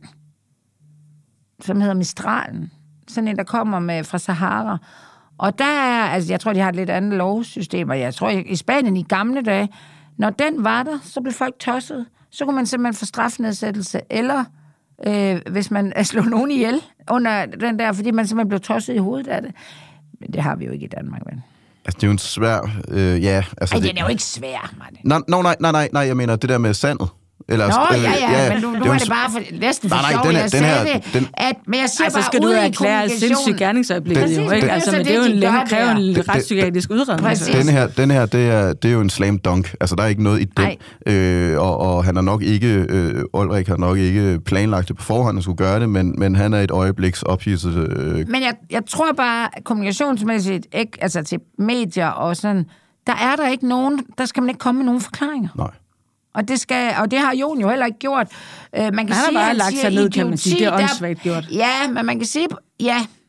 som hedder Mistralen. Sådan en, der kommer med fra Sahara. Og der er, altså jeg tror, de har et lidt andet lovsystem, og jeg tror, i Spanien i gamle dage, når den var der, så blev folk tosset. Så kunne man simpelthen få strafnedsættelse, eller øh, hvis man slår nogen ihjel under den der, fordi man simpelthen blev tosset i hovedet af det. Men det har vi jo ikke i Danmark, vel? Altså, det er jo en svær... Øh, ja, altså, Ej, det, den er jo ikke svær, Martin. Nej, nej, nej, nej, nej, jeg mener det der med sandet. Eller, Nå, øh, ja, ja, ja, men nu, nu det er, er det bare for, næsten for nej, sjov, den her, jeg den her, sagde det, den, at, men jeg siger altså, bare skal du ude i erklære sindssygt gerningsøjeblik, jo, ikke? Det, altså, men det er jo en længere kræver en retspsykiatrisk udredning. Den her, den her det, er, det er jo en slam dunk. Altså, der er ikke noget i den. Øh, og, og han har nok ikke, øh, Olrik har nok ikke planlagt det på forhånd at skulle gøre det, men, men han er et øjebliks ophidset. Øh. Men jeg, jeg tror bare, kommunikationsmæssigt, ikke, altså til medier og sådan, der er der ikke nogen, der skal man ikke komme med nogen forklaringer. Nej. Og det, skal, og det har Jon jo heller ikke gjort. Uh, man kan han sige, har bare han lagt sig ned, kan man sige. Det er åndssvagt gjort. Ja, men man kan sige, ja,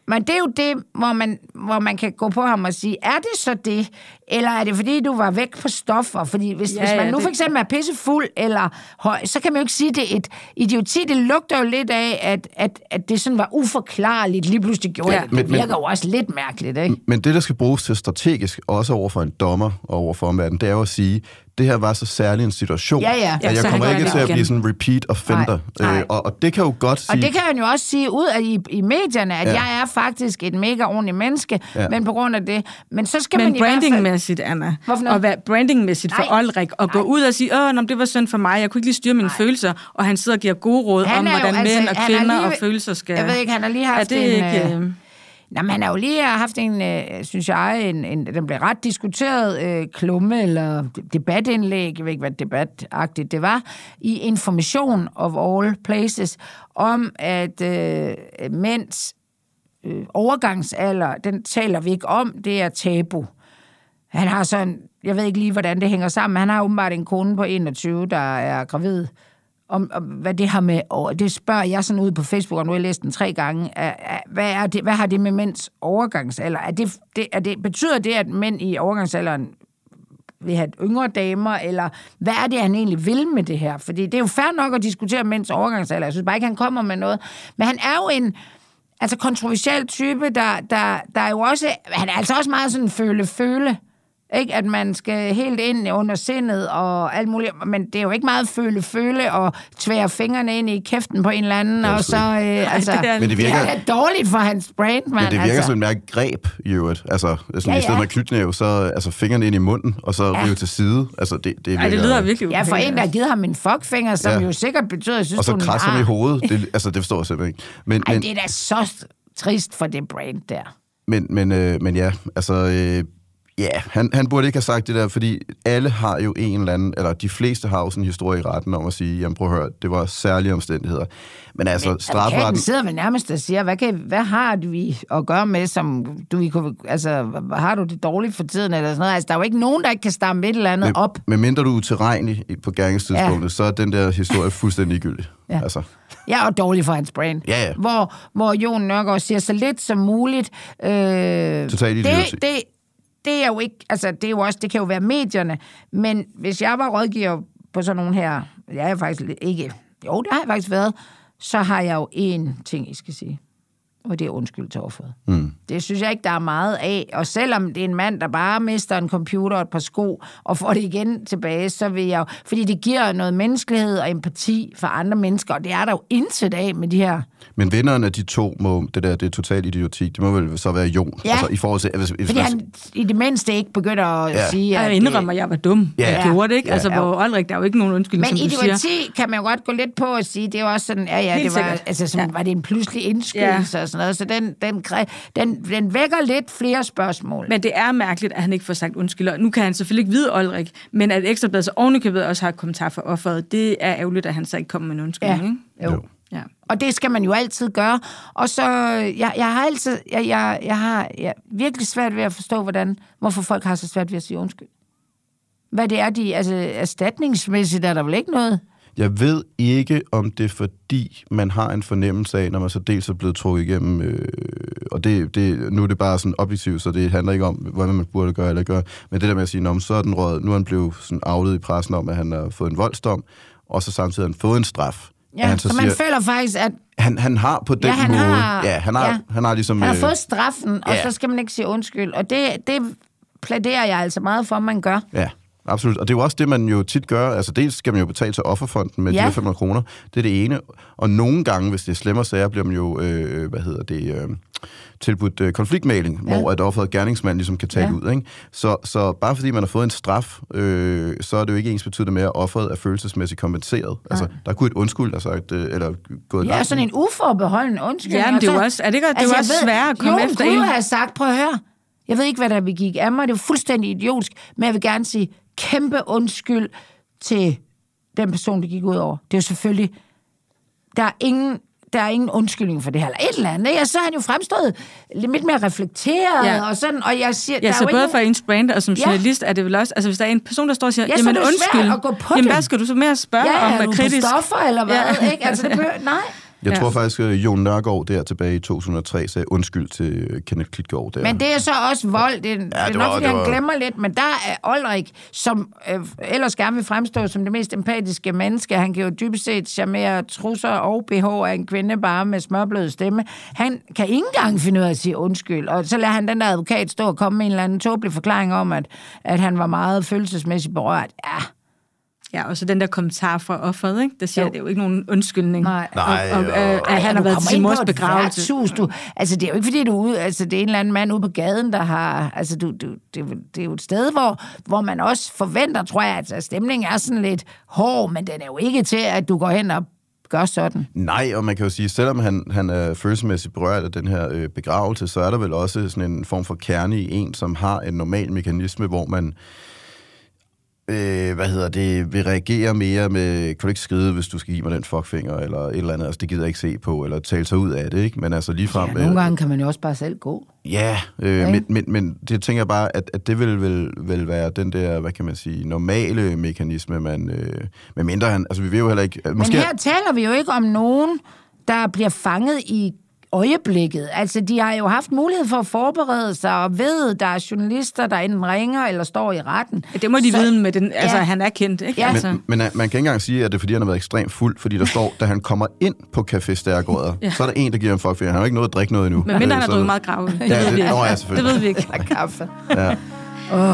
men det er jo det, hvor man, hvor man kan gå på ham og sige, er det så det, eller er det fordi, du var væk på stoffer? Fordi hvis, ja, hvis man ja, nu det... for eksempel er pissefuld eller høj, så kan man jo ikke sige, det er et idioti. Det lugter jo lidt af, at, at, at det sådan var uforklarligt lige pludselig gjorde. Ja, det men, virker men, jo også lidt mærkeligt, ikke? Men det, der skal bruges til strategisk, også over for en dommer og over for omverdenen, det er jo at sige, det her var så særlig en situation, ja, ja. at jeg ja, kommer ikke til at blive sådan en repeat offender. Nej, nej. Øh, og, og det kan jo godt sige... Og det kan han jo også sige ud af i, i medierne, at ja. jeg er faktisk et mega ordentligt menneske, ja. men på grund af det... Men så skal men man i hvert fald... brandingmæssigt, Anna, og være brandingmæssigt for Olrik, og nej. gå ud og sige, åh, det var synd for mig, jeg kunne ikke lige styre mine nej. følelser, og han sidder og giver gode råd han om, hvordan jo, mænd altså, og kvinder lige, og følelser skal... Jeg ved ikke, han har lige haft det en... Ikke, øh... Nå, man har jo lige haft en, øh, synes jeg, en, en, den blev ret diskuteret øh, klumme eller debatindlæg, jeg ved ikke, hvad debatagtigt det var, i Information of All Places, om at øh, mænds øh, overgangsalder, den taler vi ikke om, det er tabu. Han har sådan, jeg ved ikke lige, hvordan det hænger sammen, han har åbenbart en kone på enogtyve, der er gravid. Om, om hvad det har med, og det spørger jeg sådan ud på Facebook, og nu har jeg læst den tre gange, er, er, hvad, er det, hvad har det med mænds overgangsalder? Er det, det, er det, betyder det, at mænd i overgangsalderen vil have yngre damer, eller hvad er det, han egentlig vil med det her? Fordi det er jo fair nok at diskutere mænds overgangsalder, jeg synes bare ikke, han kommer med noget. Men han er jo en altså kontroversiel type, der, der, der er jo også, han er altså også meget sådan føle-føle, ikke? At man skal helt ind under sindet og alt muligt, men det er jo ikke meget føle-føle og tvære fingrene ind i kæften på en eller anden, og så, øh, altså, men det, virker, det er dårligt for hans brand, man. Men det virker altså. som et mærke greb, i øvrigt. Altså, sådan, ja, ja. I stedet for knytnæve, så altså, fingrene ind i munden, og så ja. rive til side. Altså, det, det, virker, Ej, det lyder virkelig ja, for en, der har givet ham en fuckfinger, som ja. jo sikkert betyder, jeg synes, og så krasser ham i hovedet. Det, altså, det forstår jeg simpelthen ikke. Men, Ej, men, det er da så trist for det brand der. Men, men, øh, men ja, altså... Øh, Ja, yeah, han, han burde ikke have sagt det der, fordi alle har jo en eller anden, eller de fleste har jo sådan en historie i retten om at sige, jamen prøv at høre, det var særlige omstændigheder. Men altså, strafferetten... Advokaten sidder vel nærmest og siger, hvad, kan, hvad har du at gøre med, som du altså, har du det dårligt for tiden, eller sådan noget? Altså, der er jo ikke nogen, der ikke kan stamme et eller andet men, op. Men mindre du er utilregnelig på gerningstidspunktet, ja. så er den der historie fuldstændig ligegyldig. Ja. Altså. Ja, og dårlig for hans brand. Ja, ja. Hvor, hvor Jon Nørgaard siger så lidt som muligt. Øh, Totalt idioti. Det, det, det er jo ikke, altså det er jo også, det kan jo være medierne, men hvis jeg var rådgiver på sådan nogle her, jeg er jeg faktisk ikke, jo, det har jeg faktisk været, så har jeg jo én ting, I skal sige. Og det er undskyld til offeret. Mm. Det synes jeg ikke, der er meget af. Og selvom det er en mand, der bare mister en computer og et par sko, og får det igen tilbage, så vil jeg jo... Fordi det giver noget menneskelighed og empati for andre mennesker, og det er der jo intet af med de her... Men vinderen af de to, må, det der, det er totalt idioti, det må vel så være Jon. Ja, altså, i forhold til, hvis, hvis fordi han i det mindste ikke begynder at ja. sige... At jeg indrømmer, at jeg var dum. Ja. Jeg gjorde det, ikke? Ja. Altså, hvor Olrik, der er jo ikke nogen undskyldning, som du siger. Men idioti kan man jo godt gå lidt på og sige, det er jo også sådan, ja, ja, helt det var, altså, sådan, ja. var det en pludselig indskydelse ja. og sådan noget, så den, den, den, den vækker lidt flere spørgsmål. Men det er mærkeligt, at han ikke får sagt undskyld. Nu kan han selvfølgelig ikke vide, Olrik, men at Ekstra Bladet så ovenikøbet også har kommentar for offeret, det er ærgerligt, at han så ikke kommer med en undskyldning, ikke? Ja, jo. Ja. Og det skal man jo altid gøre. Og så, jeg, jeg har altid, jeg, jeg, jeg har jeg, virkelig svært ved at forstå, hvordan, hvorfor folk har så svært ved at sige undskyld. Hvad det er, de, altså erstatningsmæssigt er der vel ikke noget? Jeg ved ikke, om det er fordi, man har en fornemmelse af, når man så dels er blevet trukket igennem, øh, og det, det, nu er det bare sådan objektivt, så det handler ikke om, hvordan man burde gøre eller gøre, men det der med at sige, nå, så er den rød, nu er han blevet sådan afledt i pressen om, at han har fået en voldsdom, og så samtidig har han fået en straf. Ja, han så, så man siger, føler faktisk, at... Han, han har på den ja, han måde... Har, ja, han har, ja. han har ligesom... Han har øh, fået straffen, og ja. så skal man ikke sige undskyld. Og det, det plæderer jeg altså meget for, at man gør. Ja, absolut. Og det er jo også det, man jo tit gør. Altså, dels skal man jo betale til offerfonden med ja. de her fem hundrede kroner. Det er det ene. Og nogle gange, hvis det er slemmere sager, bliver man jo, øh, hvad hedder det... Øh, tilbudt øh, konfliktmægling, ja. hvor at offeret gerningsmand ligesom kan tage ja. ud. Ikke? Så, så bare fordi man har fået en straf, øh, så er det jo ikke ens betydende med, at offeret er følelsesmæssigt kompenseret. Ja. Altså, der kunne et undskyld have sagt, øh, eller gået ja, sådan en uforbeholden undskyld. Ja, men det er jo også, er det ikke, det er altså, også svært at komme efter en. Jo, have sagt, prøv at høre, jeg ved ikke, hvad der vi gik af mig, det er fuldstændig idiotisk, men jeg vil gerne sige kæmpe undskyld til den person, det gik ud over. Det er jo selvfølgelig, der er ingen der er ingen undskyldning for det her, eller et eller andet. Ja, så har han jo fremstået lidt mere reflekteret, ja. og sådan, og jeg siger... Ja, der så både ingen... for ens brand og som journalist ja. er det vel også, altså hvis der er en person, der står og siger, ja, jamen undskyld, at gå på jamen det. hvad skal du så mere spørge ja, om er med du kritisk... på stoffer, eller hvad, ja. ikke? Altså, det behøver... Nej. Jeg Ja. tror faktisk, at Jon Nørgaard der tilbage i to tusind og tre sagde undskyld til Kenneth Klitgaard der. Men det er så også vold. Det er, ja, det er det nok, var- fordi det han var- glemmer lidt, men der er Ulrik, som øh, ellers gerne vil fremstå som det mest empatiske menneske. Han kan jo dybest set charmere trusser og B H af en kvinde bare med smørblød stemme. Han kan ikke engang finde ud af at sige undskyld, og så lader han den der advokat stå og komme med en eller anden tåbelig forklaring om, at, at han var meget følelsesmæssigt berørt. Ja, Ja, og så den der kommentar fra offeret, ikke? Der siger, Jo. at det er jo ikke nogen undskyldning. Nej. Nej, Og, og, og- øh, at Ej, han du har været kommer til sin ind mors på et begravelse. værtshus, du, altså, det er jo ikke, fordi du er ude, altså, det er en eller anden mand ude på gaden, der har... Altså, du, du, det, det er jo et sted, hvor, hvor man også forventer, tror jeg, at stemningen er sådan lidt hård, men den er jo ikke til, at du går hen og gør sådan. Nej, og man kan jo sige, selvom han, han er følelsesmæssigt berørt af den her øh, begravelse, så er der vel også sådan en form for kerne i en, som har en normal mekanisme, hvor man øh, hvad hedder det, vil reagere mere med, kan du ikke skride, hvis du skal give mig den fuckfinger, eller et eller andet, altså det gider jeg ikke se på, eller tale sig ud af det, ikke? Men altså ligefrem... Ja, nogle gange kan man jo også bare selv gå. Ja, øh, Okay. men, men, men det tænker jeg bare, at, at det vil, vil, vil være den der, hvad kan man sige, normale mekanisme, man... Øh, med mindre han... Altså, vi vil jo heller ikke... Måske, Men her taler vi jo ikke om nogen, der bliver fanget i øjeblikket. Altså, de har jo haft mulighed for at forberede sig, og ved, der er journalister, der enten ringer eller står i retten. Ja, det må de Så- vide med den, altså Ja. han er kendt, ikke? Ja. Altså. Men, men man kan ikke engang sige, at det er, fordi han har været ekstremt fuld, fordi der står, da han kommer ind på Café Stærgårder, Ja. så er der en, der giver ham fuckfinger. Han har jo ikke noget at drikke noget endnu. Men mindre han har Så- drukket meget grav. Det Ja, ved det- vi ikke. nå ja, Det selvfølgelig. ved vi ikke. Eller kaffe. Ja. Åh.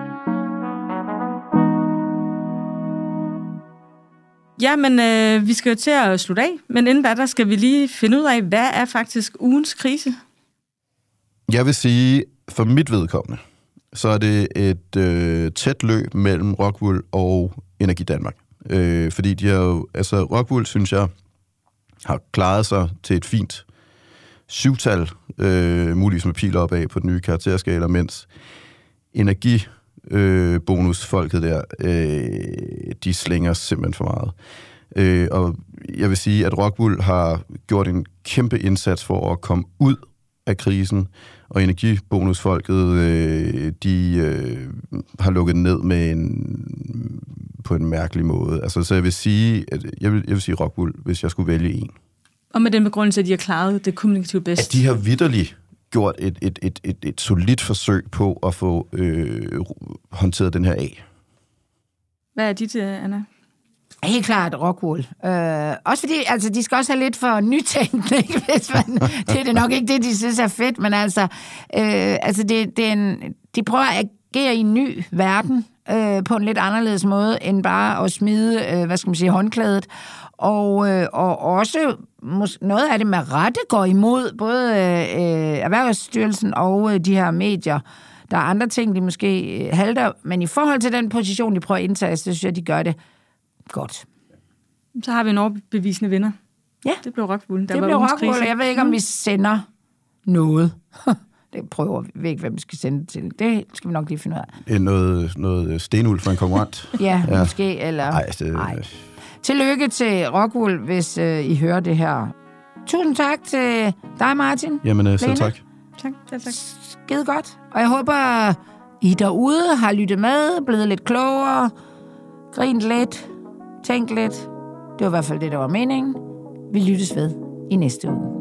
Ja, men øh, vi skal jo til at slutte af, men inden da, der skal vi lige finde ud af, hvad er faktisk ugens krise? Jeg vil sige, for mit vedkommende, så er det et øh, tæt løb mellem Rockwool og Energi Danmark. Øh, fordi de har jo, altså Rockwool, synes jeg, har klaret sig til et fint syvtal, øh, muligvis med pil opad på den nye karakterskala, mens Energi øh, bonusfolket der, øh, de slænger simpelthen for meget. Øh, og jeg vil sige, at Rockwool har gjort en kæmpe indsats for at komme ud af krisen, og energibonusfolket, øh, de øh, har lukket ned med en, på en mærkelig måde. Altså, så jeg vil sige, at jeg vil, jeg vil sige Rockwool, hvis jeg skulle vælge en. Og med den begrundelse, at de har klaret det kommunikativt bedst. At de har vitterligt gjort et, et, et, et, et solidt forsøg på at få øh, håndteret den her af. Hvad er dit, øh, Anna? Helt klart Rockwool. Øh, også fordi, altså, de skal også have lidt for nytænkning, hvis man... Det er det nok ikke det, de synes er fedt, men altså, øh, altså det, det er en, de prøver at agere i en ny verden, øh, på en lidt anderledes måde, end bare at smide, øh, hvad skal man sige, håndklædet. Og, øh, og også mås- noget af det med rette går imod både øh, Erhvervsstyrelsen og øh, de her medier. Der er andre ting, de måske øh, halter, men i forhold til den position, de prøver at indtage, så synes jeg, de gør det godt. Så har vi en overbevisende vinder. Ja. Det blev Rockwool. Der Det var blev ugens Rockwool, krise. og jeg ved ikke, om vi sender noget. Det prøver vi. Vi ved ikke, hvem vi skal sende det til. Det skal vi nok lige finde ud af. Øh, Noget, noget stenuld for en konkurrent. Ja, Ja. måske, eller... Ej, det, Ej. Tillykke til Rockwool, hvis øh, I hører det her. Tusind tak til dig, Martin. Jamen, øh, selv Lene. tak. Tak, tak, tak. Skide godt. Og jeg håber, I derude har lyttet med, blevet lidt klogere, grint lidt, tænkt lidt. Det var i hvert fald det, der var meningen. Vi lyttes ved i næste uge.